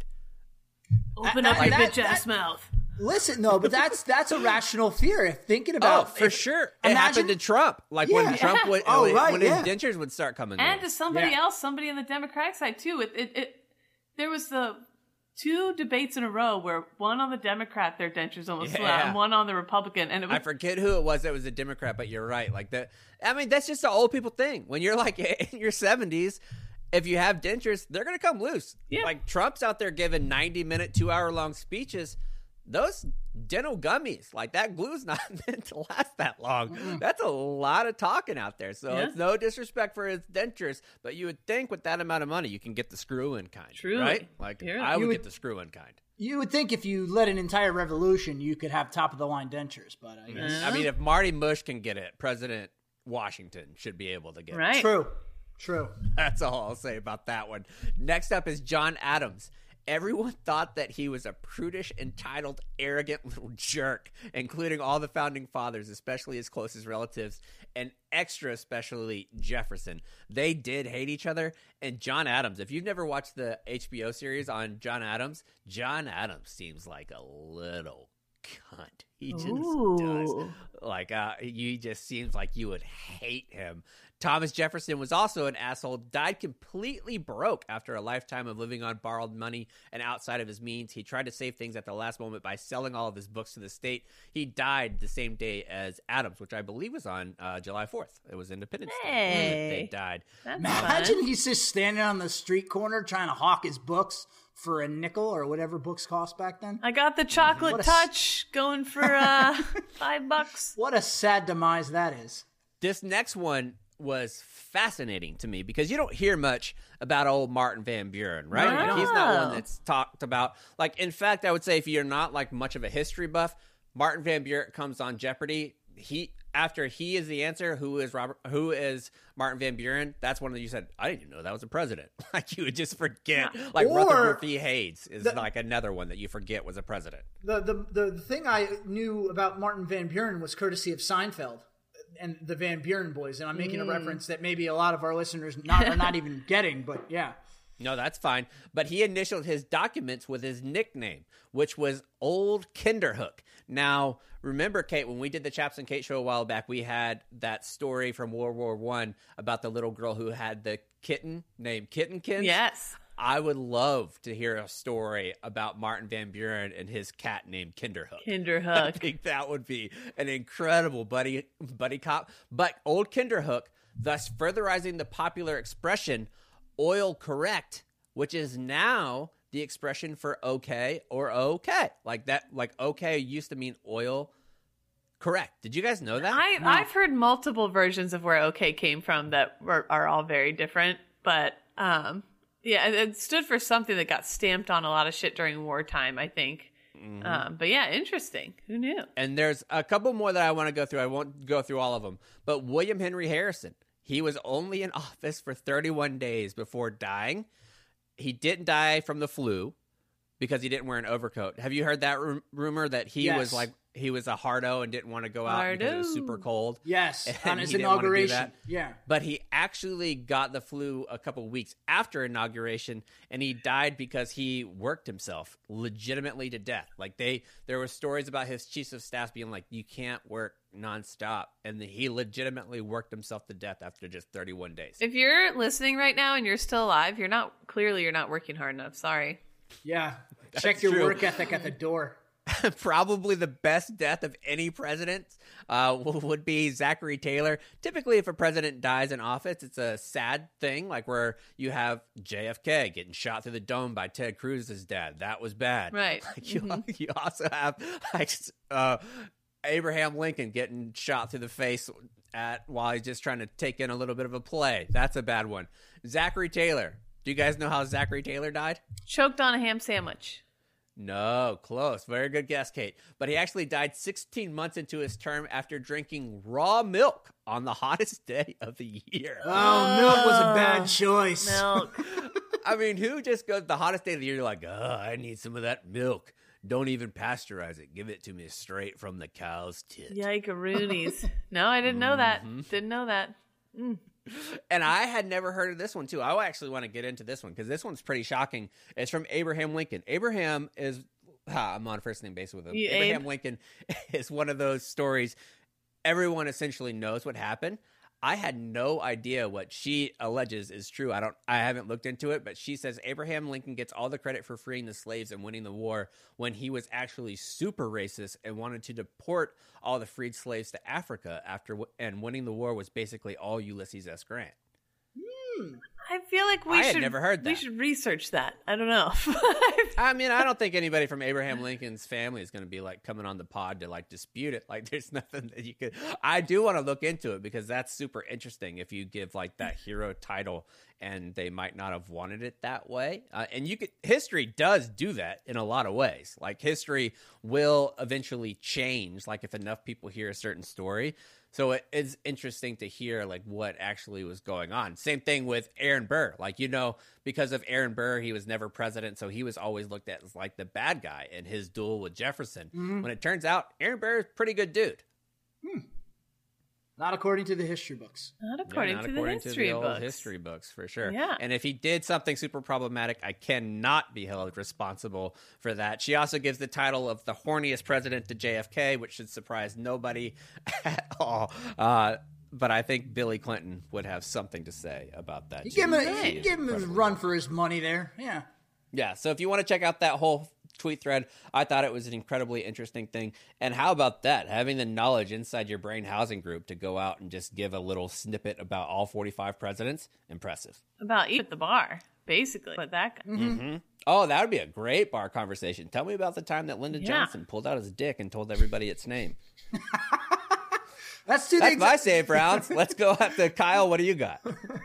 Open I- up I- your that- bitch ass that- mouth. Listen, no, but that's that's a rational fear. If thinking Oh, about, for if- sure. It imagine- happened to Trump. Like Yeah. when Trump would, Oh, when, right, when yeah. his dentures would start coming And in. to somebody Yeah. else, somebody on the Democratic side too. It, it, it there was the two debates in a row where one on the Democrat their dentures almost fell out, Yeah. and one on the Republican, and it was I forget who it was that was a Democrat, but you're right. Like that. I mean, that's just the old people thing. When you're like in your seventies, if you have dentures, they're going to come loose. Yeah. Like Trump's out there giving ninety minute, two hour long speeches. Those dental gummies, like that glue's not meant to last that long. Mm-hmm. That's a lot of talking out there. So Yeah. it's no disrespect for his dentures, but you would think with that amount of money, you can get the screw-in kind. Truly. Right? Like Yeah. I would, You would- get the screw-in kind. you would think if you led an entire revolution, you could have top of the line dentures. But I guess I mean, if Marty Mush can get it, President Washington should be able to get it. right. true, true. That's all I'll say about that one. Next up is John Adams. Everyone thought that he was a prudish, entitled, arrogant little jerk, including all the founding fathers, especially his closest relatives, and extra especially Jefferson. They did hate each other. And John Adams, if you've never watched the H B O series on John Adams, John Adams seems like a little cunt. He just Ooh. does. Like, uh, he just seems like you would hate him. Thomas Jefferson was also an asshole, died completely broke after a lifetime of living on borrowed money and outside of his means. He tried to save things at the last moment by selling all of his books to the state. He died the same day as Adams, which I believe was on uh, July fourth. It was Independence Day. Hey. They died. That's Imagine fun. he's just standing on the street corner trying to hawk his books for a nickel or whatever books cost back then. I got the chocolate What a s- touch going for uh, five bucks. What a sad demise that is. This next one was fascinating to me because you don't hear much about old Martin Van Buren, right? No. Like, he's not one that's talked about. Like, in fact, I would say if you're not like much of a history buff, Martin Van Buren comes on Jeopardy. He after he is the answer. Who is Robert? Who is Martin Van Buren? That's one that you said. I didn't even know that was a president. Like you would just forget. Yeah. Like Or Rutherford B. Hayes is the- like another one that you forget was a president. The, the the the thing I knew about Martin Van Buren was courtesy of Seinfeld and the Van Buren boys, and I'm making a reference that maybe a lot of our listeners not are not even getting, but yeah. No, that's fine. But he initialed his documents with his nickname, which was Old Kinderhook. Now, remember, Kate, when we did the Chaps and Kate show a while back, we had that story from World War One about the little girl who had the kitten named Kittenkins. Yes. I would love to hear a story about Martin Van Buren and his cat named Kinderhook. I Kinderhook. think that would be an incredible buddy buddy cop. But Old Kinderhook, thus furtherizing the popular expression oil correct, which is now the expression for okay or okay. Like that, like okay used to mean oil correct. Did you guys know that? I, I've heard multiple versions of where okay came from that were, are all very different, but um, yeah, it, it stood for something that got stamped on a lot of shit during wartime, I think. Mm-hmm. Um, but yeah, interesting. Who knew? And there's a couple more that I want to go through. I won't go through all of them. But William Henry Harrison, he was only in office for thirty-one days before dying. He didn't die from the flu because he didn't wear an overcoat. Have you heard that ru- rumor that he Yes. was like he was a hardo and didn't want to go out because it was Hardo. super cold? Yes, And on his he didn't wanna do inauguration. that. Yeah. But he actually got the flu a couple weeks after inauguration, and he died because he worked himself legitimately to death. Like they, there were stories about his chiefs of staff being like, "You can't work nonstop," and he legitimately worked himself to death after just thirty-one days. If you're listening right now and you're still alive, you're not clearly you're not working hard enough. Sorry. Yeah. Check your true. work ethic at the door. Probably the best death of any president uh, would be Zachary Taylor. Typically, if a president dies in office, it's a sad thing, like where you have J F K getting shot through the dome by Ted Cruz's dad. That was bad. Right. Like you, Mhm. you also have like uh, Abraham Lincoln getting shot through the face at while he's just trying to take in a little bit of a play. That's a bad one. Zachary Taylor. Do you guys know how Zachary Taylor died? Choked on a ham sandwich. No, close. Very good guess, Kate. But he actually died sixteen months into his term after drinking raw milk on the hottest day of the year. Oh, milk was a bad choice. Milk. I mean, who just goes the hottest day of the year? You're like, oh, I need some of that milk. Don't even pasteurize it. Give it to me straight from the cow's tit. Yike-a-roonies. No, I didn't know that. Mm-hmm. Didn't know that. Mm. And I had never heard of this one, too. I actually want to get into this one because this one's pretty shocking. It's from Abraham Lincoln. Abraham is, ah, I'm on first name basis with him. You Abraham Abe? Lincoln is one of those stories everyone essentially knows what happened. I had no idea what she alleges is true. I don't. I haven't looked into it, but she says Abraham Lincoln gets all the credit for freeing the slaves and winning the war when he was actually super racist and wanted to deport all the freed slaves to Africa after and winning the war was basically all Ulysses S. Grant. I feel like we I should had never heard We that. should research that. I don't know. I mean, I don't think anybody from Abraham Lincoln's family is going to be like coming on the pod to like dispute it. Like, there's nothing that you could. I do want to look into it because that's super interesting. If you give like that hero title, and they might not have wanted it that way, uh, and you could. History does do that in a lot of ways. Like, history will eventually change. Like, if enough people hear a certain story. So it is interesting to hear like what actually was going on. Same thing with Aaron Burr. Like, you know, because of Aaron Burr, he was never president. So he was always looked at as like the bad guy in his duel with Jefferson. Mm-hmm. When it turns out Aaron Burr is a pretty good dude. Not according to the history books. Not Yeah, according not to according the history to the books. old history books, for sure. Yeah. And if he did something super problematic, I cannot be held responsible for that. She also gives the title of the horniest president to J F K, which should surprise nobody at all. Uh, but I think Billy Clinton would have something to say about that. You give him, a, He you is give him his incredibly- run for his money there. Yeah. Yeah, so if you want to check out that whole tweet thread, I thought it was an incredibly interesting thing. And how about that? Having the knowledge inside your brain housing group to go out and just give a little snippet about all forty-five presidents, impressive. About you at the bar, basically. But that guy. Mm-hmm. Oh, that would be a great bar conversation. Tell me about the time that Lyndon Yeah. Johnson pulled out his dick and told everybody its name. That's two That's things. my save rounds. Let's go after Kyle. What do you got?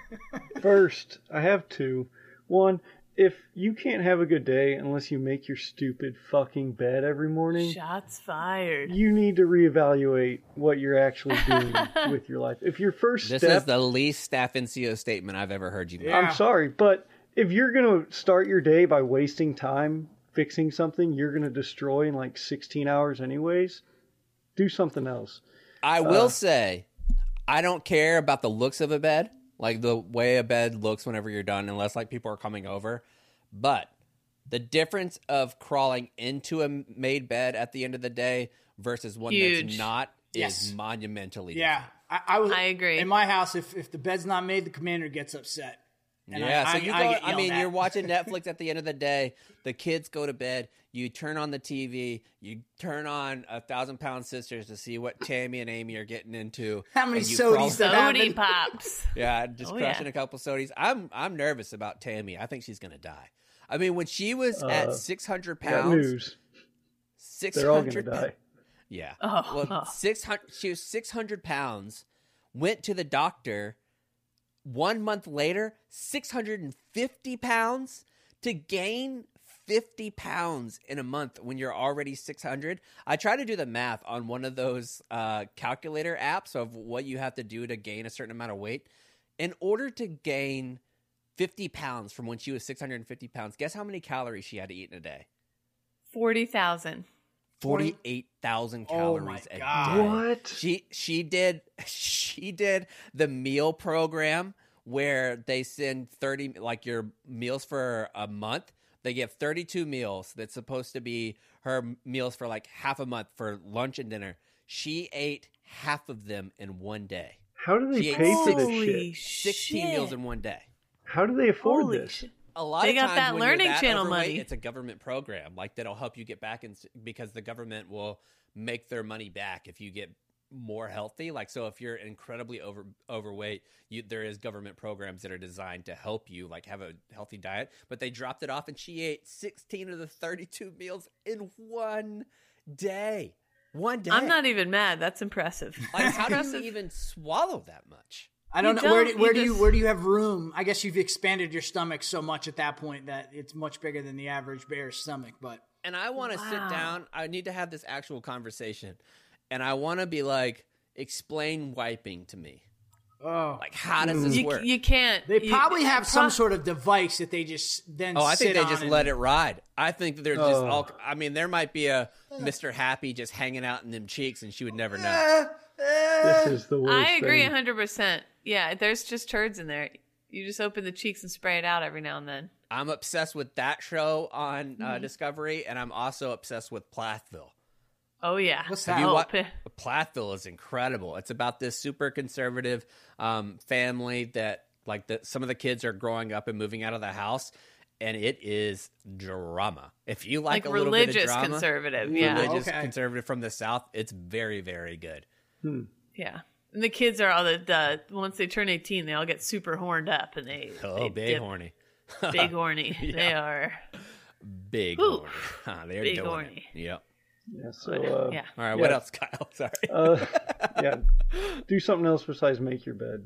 First, I have two. One, if you can't have a good day unless you make your stupid fucking bed every morning, Shots fired. you need to reevaluate what you're actually doing with your life. If your first This step, is the least staff N C O statement I've ever heard you make. Yeah. I'm sorry, but if you're going to start your day by wasting time fixing something you're going to destroy in like sixteen hours anyways, do something else. I will Uh, say, I don't care about the looks of a bed, like the way a bed looks whenever you're done, unless like people are coming over. But the difference of crawling into a made bed at the end of the day versus one Huge. that's not Yes. is monumentally Yeah, I, I was. I agree. In my house, if if the bed's not made, the commander gets upset. And yeah, I, so I, you go. I, I, get yelled mean, at. you're watching Netflix at the end of the day. The kids go to bed. You turn on the T V. You turn on A Thousand Pound Sisters to see what Tammy and Amy are getting into. How many and you sodies crawl- that Sody happened? pops. Yeah, just Oh, crushing yeah. a couple sodies. I'm I'm nervous about Tammy. I think she's gonna die. I mean, when she was Uh, at six hundred Got pounds, news. six They're all going to hundred. die. Yeah. Oh. Well, six hundred. She was six hundred pounds. Went to the doctor. One month later, six hundred and fifty pounds. To gain fifty pounds in a month when you're already six hundred. I try to do the math on one of those uh, calculator apps of what you have to do to gain a certain amount of weight. In order to gain fifty pounds from when she was six hundred fifty pounds, guess how many calories she had to eat in a day? Forty thousand. forty-eight thousand Oh calories my a God. day. What? She she did she did the meal program where they send thirty like your meals for a month. They give thirty-two meals that's supposed to be her meals for like half a month for lunch and dinner. She ate half of them in one day. How do they She ate pay for this Holy shit? sixteen shit. meals in one day. How do they afford Holy this? shit. A lot They of got times that when you're Learning that Channel overweight, money. it's a government program like that'll help you get back in because the government will make their money back if you get more healthy. Like, so if you're incredibly over overweight, you, there is government programs that are designed to help you like have a healthy diet. But they dropped it off, and she ate sixteen of the thirty-two meals in one day. One day. I'm not even mad. That's impressive. Like, how do you Impressive. even swallow that much? I don't You know where don't, do, where you do you just- where do you have room? I guess you've expanded your stomach so much at that point that it's much bigger than the average bear's stomach. But And I want to sit Wow. down. I need to have this actual conversation. And I want to be like, explain wiping to me. oh, Like, how does this You, work? you can't. they you- probably have some pro- sort of device that they just then. Oh, I think sit they on just and- let it ride. I think that they're just Oh. all. I mean, there might be a Mister Happy just hanging out in them cheeks, and she would never know. This is the worst I agree thing. one hundred percent. Yeah, there's just turds in there. You just open the cheeks and spray it out every now and then. I'm obsessed with that show on uh, Mm-hmm. Discovery, and I'm also obsessed with Plathville. Oh, yeah. What's Have that? you Oh, wa- pi- Plathville is incredible. It's about this super conservative um, family that, like, the, some of the kids are growing up and moving out of the house, and it is drama. If you like, Like a little bit of religious drama, conservative. Yeah. religious Okay. conservative from the South, it's very, very good. Yeah. And the kids are all the, the once they turn eighteen, they all get super horned up and they Oh, they big dip- horny. big horny. They are Big Ooh. horny. Huh, they're Big doing horny. it. Yep. Yeah, so, uh, yeah. All right, what Yeah. else, Kyle? Sorry. uh, yeah, do something else besides make your bed.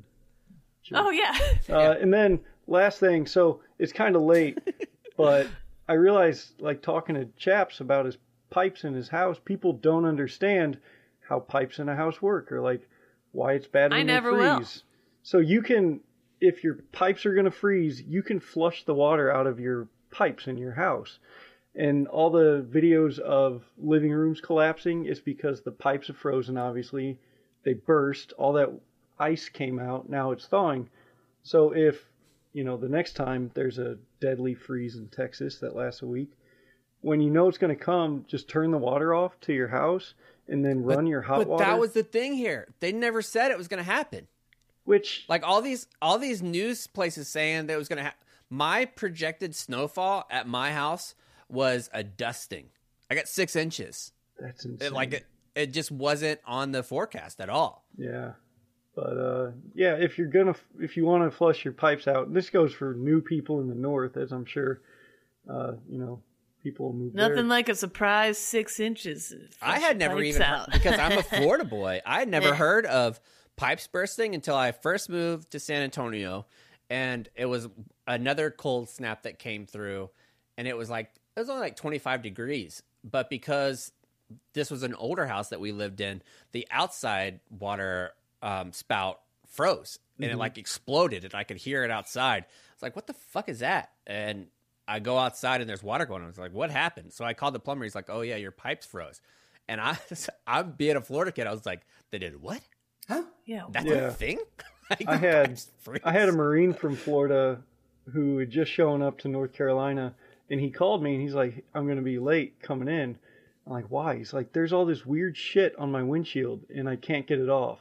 Oh yeah. Uh, and then last thing, so it's kind of late, but I realized, like talking to Chaps about his pipes in his house, people don't understand how pipes in a house work, or like why it's bad when I they never will. freeze. So you can, if your pipes are going to freeze, you can flush the water out of your pipes in your house. And all the videos of living rooms collapsing is because the pipes have frozen, obviously. They burst, all that ice came out, now it's thawing. So if, you know, the next time there's a deadly freeze in Texas that lasts a week, when you know it's going to come, just turn the water off to your house and then run your hot But water. that was the thing here. They never said it was going to happen. which, Like all these all these news places saying that it was going to happen. My projected snowfall at my house was a dusting. I got six inches. that's insane. It, like it, it just wasn't on the forecast at all. Yeah. But uh, yeah, if you're gonna, if you want to flush your pipes out, this goes for new people in the north, as I'm sure, uh, you know, people move Nothing there. like a surprise six inches. of I fresh had never pipes even out. heard, because I'm a Florida boy. I had never heard of pipes bursting until I first moved to San Antonio, and it was another cold snap that came through, and it was like it was only like twenty-five degrees, but because this was an older house that we lived in, the outside water um, spout froze and it like exploded, and I could hear it outside. It's like, what the fuck is that? And I go outside and there's water going on. I was like, what happened? So I called the plumber. He's like, oh yeah, your pipes froze. And I, I'm being a Florida kid. I was like, they did what? Yeah. That's Yeah. a thing? Like, I the had pipes freeze? I had a Marine from Florida who had just shown up to North Carolina, and he called me and he's like, I'm going to be late coming in. I'm like, why? He's like, there's all this weird shit on my windshield and I can't get it off.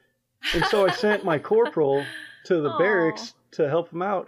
And so I sent my corporal to the Aw. barracks to help him out.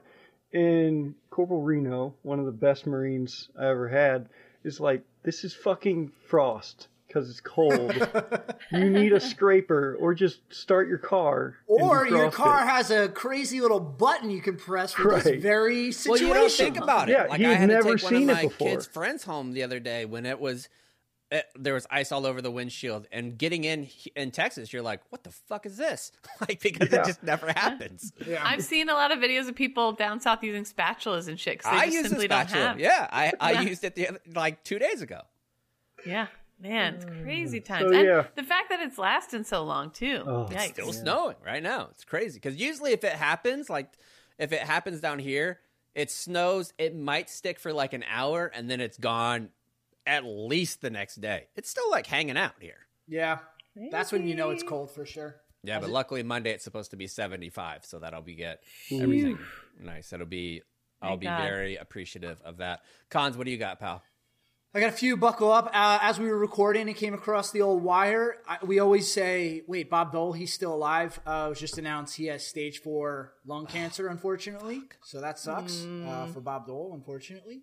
And Corporal Reno, one of the best Marines I ever had, is like, this is fucking frost because it's cold. You need a scraper, or just start your car. and Or your defrost car it. has a crazy little button you can press for this Right. very Well, situation. you don't think about it. Yeah, like he I had had to never take one of seen it my before. kids' friends home the other day when it was it, there was ice all over the windshield, and getting in in Texas, you're like, what the fuck is this? Like, because Yeah. it just never happens. Yeah. I've seen a lot of videos of people down south using spatulas and shit. 'Cause they I just used a simply don't spatula. have. Yeah, I, I Yeah. used it the other, like two days ago. Yeah. Man, it's crazy times. Mm. So, and yeah. the fact that it's lasting so long, too. Oh. Yikes. Still snowing right now. It's crazy because usually if it happens, like if it happens down here, it snows. It might stick for like an hour and then it's gone at least the next day. It's still like hanging out here. Yeah. That's when you know it's cold for sure. Yeah, but luckily Monday it's supposed to be seventy-five, so that'll be get everything nice. That'll be. I'll Thank be God. very appreciative of that. Cons, what do you got, pal? I got a few buckle up. Uh, as we were recording, it came across the old wire. I, we always say, wait, Bob Dole, he's still alive. Uh, it was just announced he has stage four lung cancer, unfortunately. So that sucks uh, for Bob Dole, unfortunately.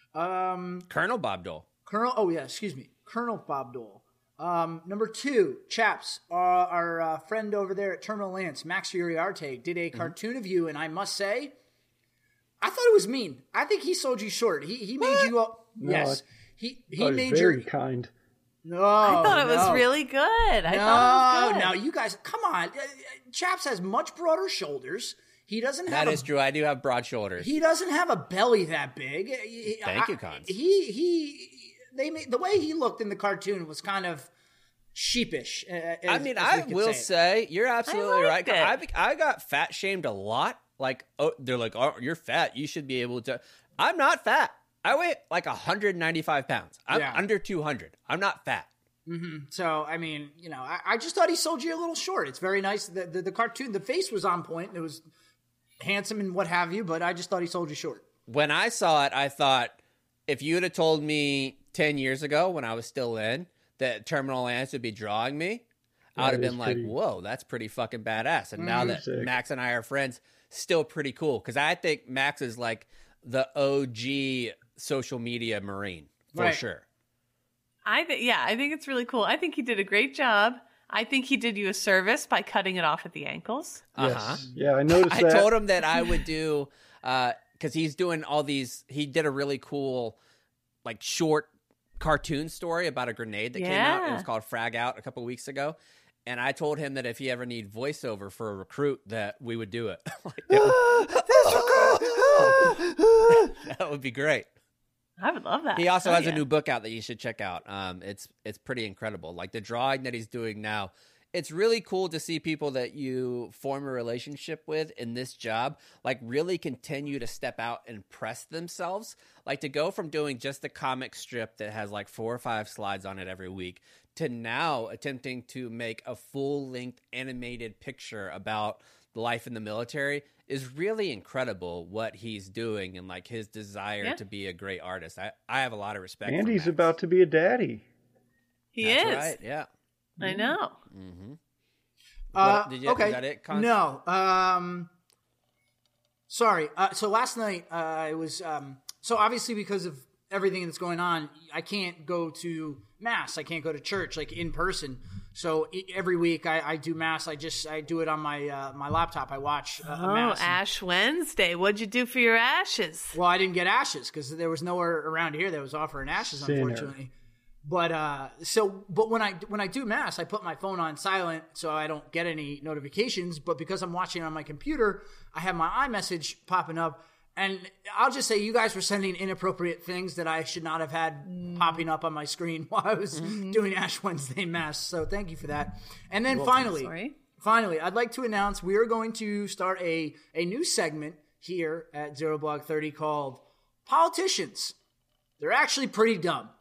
Um, Colonel Bob Dole. Colonel, oh yeah, excuse me, Colonel Bob Dole. Um, number two, Chaps, uh, our uh, friend over there at Terminal Lance, Max Uriarte, did a cartoon of you, and I must say, I thought it was mean. I think he sold you short. He he made you all, No, yes, he I he thought it was made very your kind. No, I thought it no. was really good. I no, thought it was good. no, you guys, come on. Chaps has much broader shoulders. He doesn't have. That a, is true. I do have broad shoulders. He doesn't have a belly that big. Thank I, you, Cons. He he. They made, the way he looked in the cartoon was kind of sheepish. As, I mean, as I we could will say, say you're absolutely I right. liked I I got fat shamed a lot. Like, oh, they're like, oh, you're fat. You should be able to. I'm not fat. I weigh like one hundred ninety-five pounds. I'm Yeah. under two hundred. I'm not fat. Mm-hmm. So, I mean, you know, I, I just thought he sold you a little short. It's very nice. The, the, the cartoon, the face was on point. It was handsome and what have you, but I just thought he sold you short. When I saw it, I thought if you would have told me ten years ago when I was still in that Terminal Lance would be drawing me, I would have That is been like, pretty- whoa, that's pretty fucking badass. And now that Sick. Max and I are friends, still pretty cool. Because I think Max is like the O G social media Marine for Right. sure. I think, yeah, I think it's really cool. I think he did a great job. I think he did you a service by cutting it off at the ankles. Yes. Uh-huh. Yeah, I noticed I that. told him that I would do, because he's doing all these, he did a really cool, like, short cartoon story about a grenade that came out. It Yeah. was called Frag Out a couple weeks ago. And I told him that if he ever need voiceover for a recruit, that we would do it. Like, that would be great. I would love that. He also Oh, has yeah. a new book out that you should check out. Um, it's it's pretty incredible. Like the drawing that he's doing now, it's really cool to see people that you form a relationship with in this job, like really continue to step out and press themselves. Like to go from doing just the comic strip that has like four or five slides on it every week to now attempting to make a full length animated picture about life in the military is really incredible what he's doing and like his desire Yeah. to be a great artist. I, I have a lot of respect. And for he's Max. about to be a daddy. He That's is. right. Yeah. I know. Mm-hmm. Uh, What- did you- okay. is that it, Con? No. Um, sorry. Uh, so last night uh, I was. Um, so obviously because of everything that's going on, I can't go to mass. I can't go to church like in person. So e- every week I, I do mass. I just I do it on my uh, my laptop. I watch uh, a Oh, mass. and- Ash Wednesday. What'd you do for your ashes? well, I didn't get ashes because there was nowhere around here that was offering ashes, Sinner. unfortunately. But uh, so, but when I when I do mass, I put my phone on silent so I don't get any notifications. But because I'm watching on my computer, I have my iMessage popping up, and I'll just say you guys were sending inappropriate things that I should not have had popping up on my screen while I was doing Ash Wednesday mass. So thank you for that. And then finally, Sorry. Finally, I'd like to announce we are going to start a, a new segment here at Zero Blog thirty called Politicians. They're actually pretty dumb.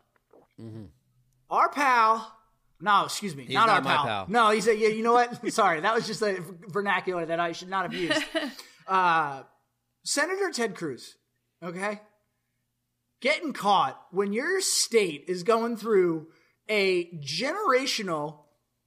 Our pal, no, excuse me, He's not, not our my pal. pal. No, he's a, yeah, you know what? Sorry, that was just a vernacular that I should not have used. Uh, Senator Ted Cruz, okay? Getting caught when your state is going through a generational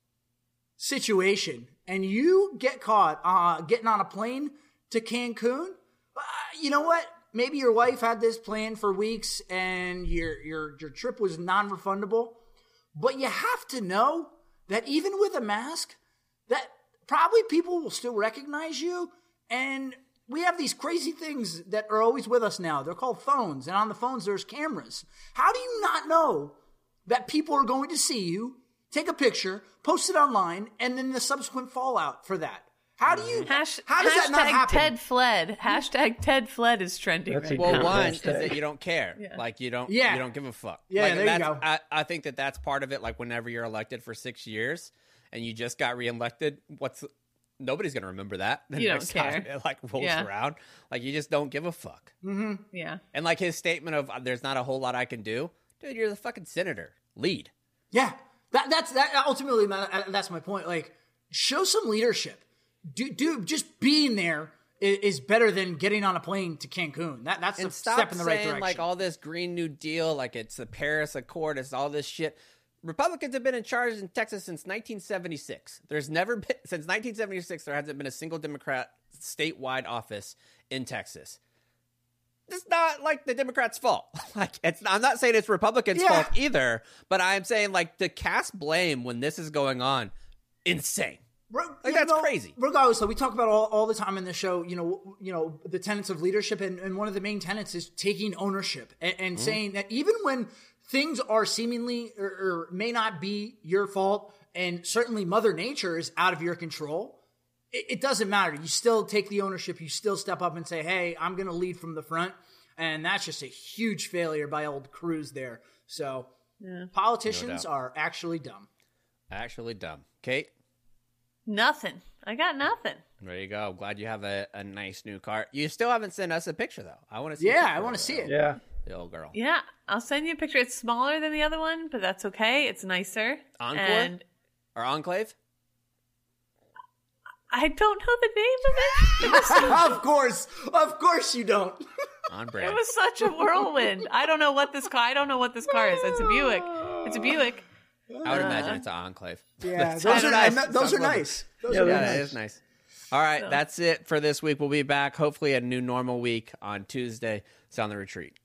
situation and you get caught uh, getting on a plane to Cancun, uh, you know what? Maybe your wife had this plan for weeks and your your your trip was non-refundable, but you have to know that even with a mask, that probably people will still recognize you. And we have these crazy things that are always with us now. They're called phones, and on the phones there's cameras. How do you not know that people are going to see you, take a picture, post it online, and then the subsequent fallout for that? How do you? Hash, how does hashtag that not happen? Ted fled. Hashtag Ted fled is trending That's right a Well, now. good one is hashtag. that you don't care. Yeah. Like you don't. Yeah. You don't give a fuck. Yeah, like, there you that's, go. I, I think that that's part of it. Like whenever you're elected for six years and you just got reelected, what's nobody's gonna remember that. The You don't next time care. It like rolls Yeah. around. Like you just don't give a fuck. Yeah. And like his statement of "there's not a whole lot I can do," dude, you're the fucking senator. Lead. Yeah, that that's that. Ultimately, man, that's my point. Like, show some leadership. Do, do just being there is, is better than getting on a plane to Cancun. That that's And a stop step in the right saying direction. like all this Green New Deal, like it's the Paris Accord, it's all this shit. Republicans have been in charge in Texas since nineteen seventy-six. There's never been since nineteen seventy-six. There hasn't been a single Democrat statewide office in Texas. It's not like the Democrats' fault. Like it's. I'm not saying it's Republicans' Yeah. fault either, but I'm saying like to cast blame when this is going on, insane. Like, that's know, crazy. Regardless, though, we talk about all, all the time in the show, you know, you know, the tenets of leadership, and, and one of the main tenets is taking ownership and, and mm-hmm. saying that even when things are seemingly or, or may not be your fault, and certainly Mother Nature is out of your control, it, it doesn't matter. You still take the ownership. You still step up and say, hey, I'm going to lead from the front. And that's just a huge failure by old Cruz there. So yeah. politicians no are actually dumb. Actually dumb. Kate? Nothing. I got nothing. There you go. Glad you have a, a nice new car. You still haven't sent us a picture, though. I want to see Yeah, I want to see it. Yeah. The old girl. Yeah, I'll send you a picture. It's smaller than the other one, but that's okay. It's nicer. Encore? And or Enclave? I don't know the name of it. It was so, of course. Of course you don't. On brand. It was such a whirlwind. I don't know what this car I don't know what this car is. It's a Buick. It's a Buick. I would uh, imagine it's an Enclave. Yeah, those are nice. Those are nice. Those yeah, are yeah, nice. it is nice. All right, so. That's it for this week. We'll be back, hopefully a new normal week on Tuesday. Sound the Retreat.